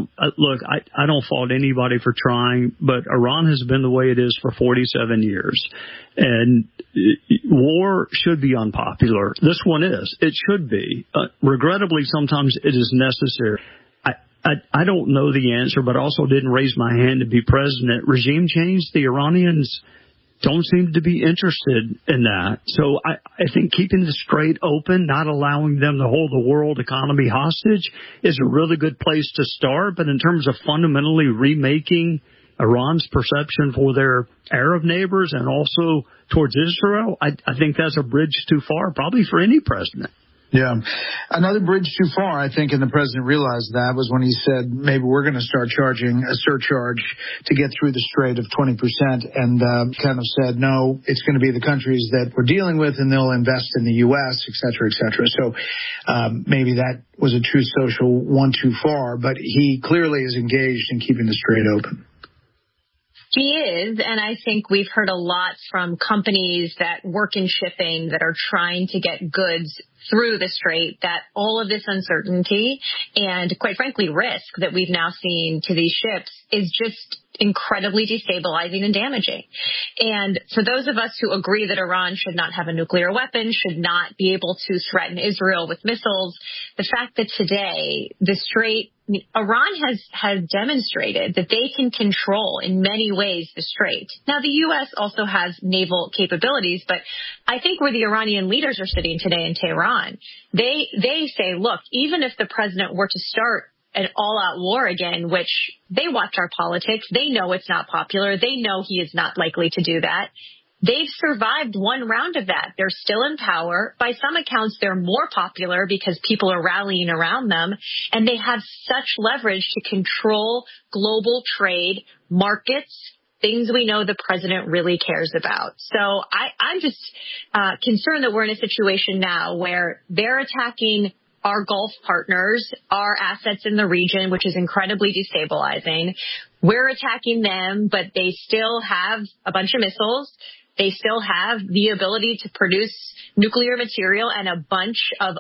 fault anybody for trying, but Iran has been the way it is for 47 years. And war should be unpopular. This one is. It should be. Regrettably, sometimes it is necessary. I don't know the answer, but also didn't raise my hand to be president. Regime change, the Iranians don't seem to be interested in that. So I think keeping the strait open, not allowing them to hold the world economy hostage is a really good place to start. But in terms of fundamentally remaking Iran's perception for their Arab neighbors and also towards Israel, I think that's a bridge too far, probably for any president. Yeah. Another bridge too far, I think, and the president realized that, was when he said maybe we're going to start charging a surcharge to get through the strait of 20%, and kind of said, no, it's going to be the countries that we're dealing with, and they'll invest in the U.S., et cetera, et cetera. So maybe that was a true social one too far, but he clearly is engaged in keeping the strait open. He is, and I think we've heard a lot from companies that work in shipping that are trying to get goods through the strait, that all of this uncertainty and, quite frankly, risk that we've now seen to these ships is just incredibly destabilizing and damaging. And for those of us who agree that Iran should not have a nuclear weapon, should not be able to threaten Israel with missiles, the fact that today the strait, Iran has demonstrated that they can control in many ways the strait. Now, the U.S. also has naval capabilities, but I think where the Iranian leaders are sitting today in Tehran, they say, look, even if the president were to start an all-out war again, which they watch our politics, they know it's not popular, they know he is not likely to do that. They've survived one round of that. They're still in power. By some accounts, they're more popular because people are rallying around them, and they have such leverage to control global trade, markets, things we know the president really cares about. So I'm just concerned that we're in a situation now where they're attacking our Gulf partners, our assets in the region, which is incredibly destabilizing. We're attacking them, but they still have a bunch of missiles. They still have the ability to produce nuclear material and a bunch of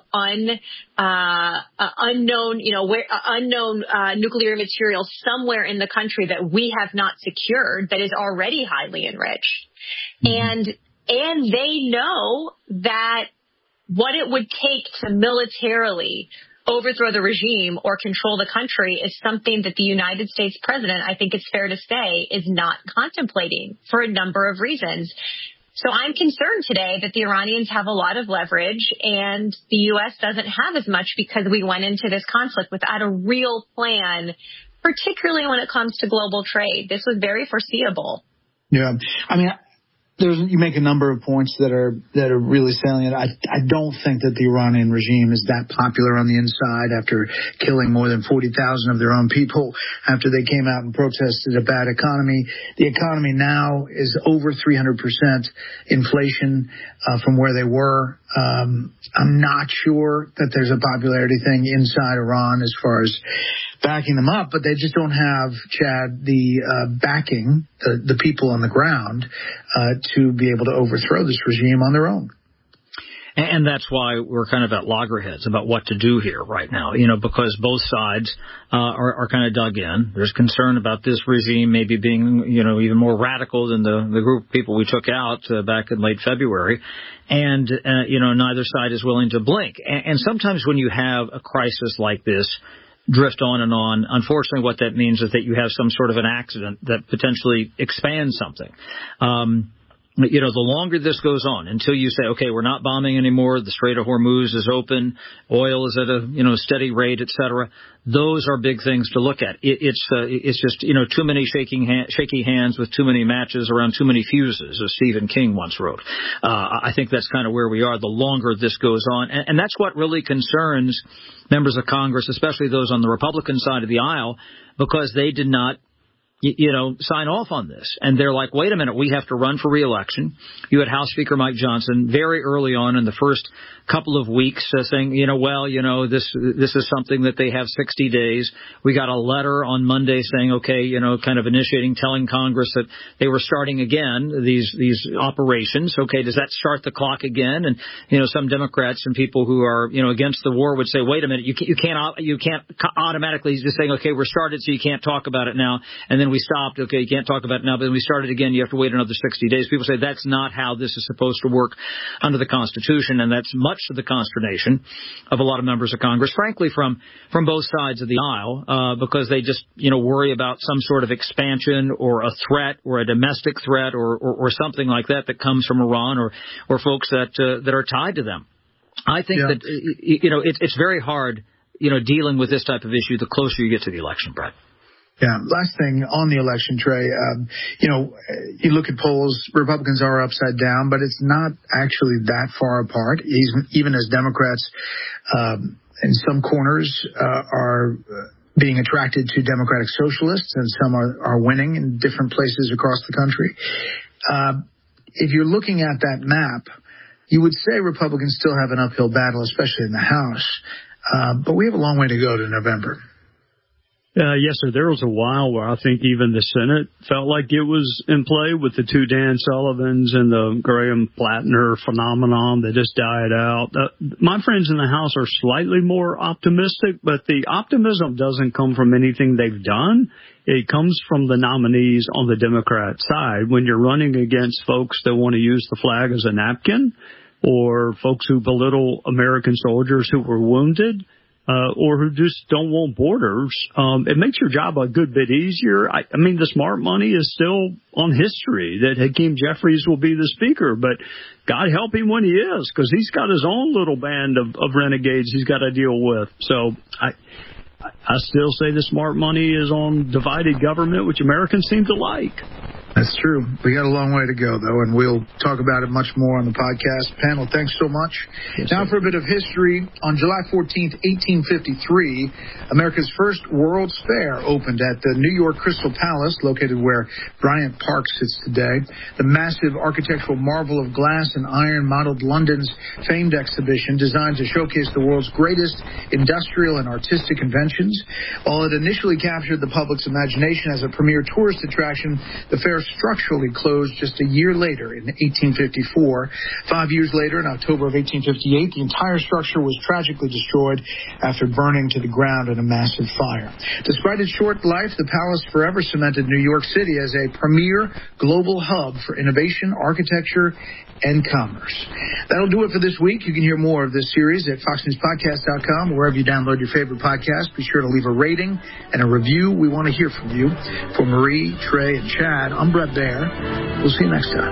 unknown nuclear material somewhere in the country that we have not secured that is already highly enriched. And they know that what it would take to militarily overthrow the regime or control the country is something that the United States president, I think it's fair to say, is not contemplating for a number of reasons. So I'm concerned today that the Iranians have a lot of leverage and the U.S. doesn't have as much because we went into this conflict without a real plan, particularly when it comes to global trade. This was very foreseeable. Yeah. I mean, You make a number of points that are really salient. I don't think that the Iranian regime is that popular on the inside after killing more than 40,000 of their own people after they came out and protested a bad economy. The economy now is over 300% inflation from where they were. I'm not sure that there's a popularity thing inside Iran as far as backing them up, but they just don't have, Chad, the backing, the people on the ground to be able to overthrow this regime on their own. And that's why we're kind of at loggerheads about what to do here right now, because both sides are kind of dug in. There's concern about this regime maybe being, even more radical than the group of people we took out back in late February. And, neither side is willing to blink. And sometimes when you have a crisis like this, drift on and on, unfortunately what that means is that you have some sort of an accident that potentially expands something. The longer this goes on, until you say, okay, we're not bombing anymore, the Strait of Hormuz is open, oil is at a steady rate, et cetera. Those are big things to look at. It's just too many shaky hands with too many matches around too many fuses, as Stephen King once wrote. I think that's kind of where we are the longer this goes on, and that's what really concerns members of Congress, especially those on the Republican side of the aisle, because they did not sign off on this. And they're like, wait a minute, we have to run for re-election. You had House Speaker Mike Johnson very early on in the first couple of weeks saying, this is something that they have 60 days. We got a letter on Monday saying, okay, kind of initiating, telling Congress that they were starting again these operations. Okay, does that start the clock again? And, some Democrats and people who are, against the war would say, wait a minute, you can't automatically just saying, okay, we're started, so you can't talk about it now. And then we stopped. Okay, you can't talk about it now, but then we started again. You have to wait another 60 days. People say that's not how this is supposed to work under the Constitution, and that's much to the consternation of a lot of members of Congress, frankly, from both sides of the aisle, because they just, worry about some sort of expansion or a threat or a domestic threat or something like that comes from Iran or folks that are tied to them. I think that, it's very hard, dealing with this type of issue the closer you get to the election, Brett. Yeah. Last thing on the election, Trey, you look at polls, Republicans are upside down, but it's not actually that far apart, even as Democrats in some corners are being attracted to Democratic socialists, and some are winning in different places across the country. If you're looking at that map, you would say Republicans still have an uphill battle, especially in the House, but we have a long way to go to November. Yes, sir. There was a while where I think even the Senate felt like it was in play with the two Dan Sullivans and the Graham Plattner phenomenon that just died out. My friends in the House are slightly more optimistic, but the optimism doesn't come from anything they've done. It comes from the nominees on the Democrat side. When you're running against folks that want to use the flag as a napkin, or folks who belittle American soldiers who were wounded, or who just don't want borders, it makes your job a good bit easier. I mean, the smart money is still on history that Hakeem Jeffries will be the speaker, but God help him when he is, because he's got his own little band of renegades he's got to deal with. So I still say the smart money is on divided government, which Americans seem to like. That's true. We got a long way to go, though, and we'll talk about it much more on the podcast. Panel, thanks so much. Yes, now for a bit of history. On July 14th, 1853, America's first World's Fair opened at the New York Crystal Palace, located where Bryant Park sits today. The massive architectural marvel of glass and iron modeled London's famed exhibition, designed to showcase the world's greatest industrial and artistic inventions. While it initially captured the public's imagination as a premier tourist attraction, the fair structurally closed just a year later in 1854. 5 years later, in October of 1858, the entire structure was tragically destroyed after burning to the ground in a massive fire. Despite its short life, the palace forever cemented New York City as a premier global hub for innovation, architecture, and commerce. That'll do it for this week. You can hear more of this series at FoxNewsPodcast.com, wherever you download your favorite podcast. Be sure to leave a rating and a review. We want to hear from you. For Marie, Trey, and Chad, I'm Brett Baer. We'll see you next time.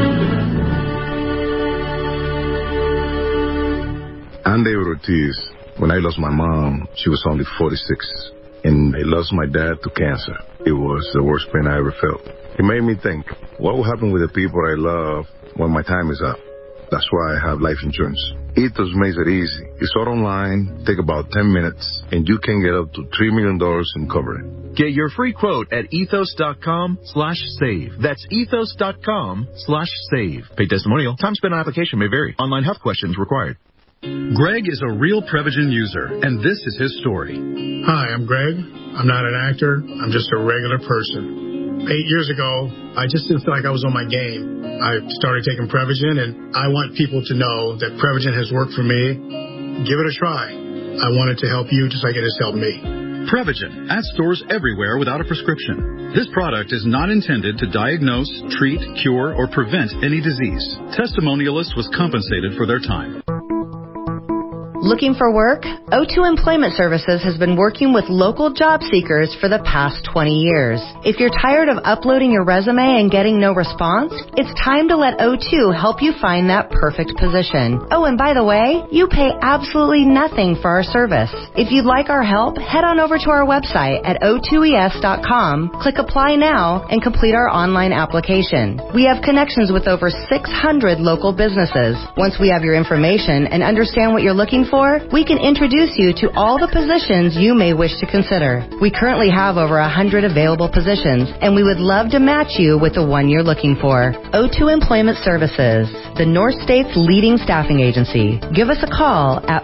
I'm David Ortiz. When I lost my mom, she was only 46, and I lost my dad to cancer. It was the worst pain I ever felt. It made me think, what will happen with the people I love when my time is up? That's why I have life insurance. Ethos makes it easy. It's all online, take about 10 minutes, and you can get up to $3 million in coverage. Get your free quote at ethos.com/save. That's ethos.com/save. Paid testimonial. Time spent on application may vary. Online health questions required. Greg is a real Prevagen user, and this is his story. Hi, I'm Greg. I'm not an actor. I'm just a regular person. 8 years ago, I just didn't feel like I was on my game. I started taking Prevagen, and I want people to know that Prevagen has worked for me. Give it a try. I wanted to help you just like it has helped me. Prevagen at stores everywhere without a prescription. This product is not intended to diagnose, treat, cure, or prevent any disease. Testimonialists was compensated for their time. Looking for work? O2 Employment Services has been working with local job seekers for the past 20 years. If you're tired of uploading your resume and getting no response, it's time to let O2 help you find that perfect position. Oh, and by the way, you pay absolutely nothing for our service. If you'd like our help, head on over to our website at o2es.com, click Apply Now, and complete our online application. We have connections with over 600 local businesses. Once we have your information and understand what you're looking for, we can introduce you to all the positions you may wish to consider. We currently have over 100 available positions, and we would love to match you with the one you're looking for. O2 Employment Services, the North State's leading staffing agency. Give us a call at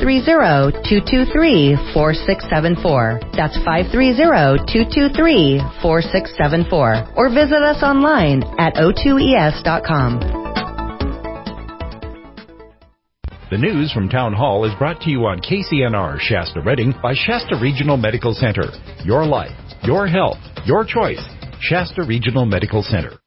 530-223-4674. That's 530-223-4674. Or visit us online at o2es.com. The news from Town Hall is brought to you on KCNR Shasta Redding by Shasta Regional Medical Center. Your life, your health, your choice. Shasta Regional Medical Center.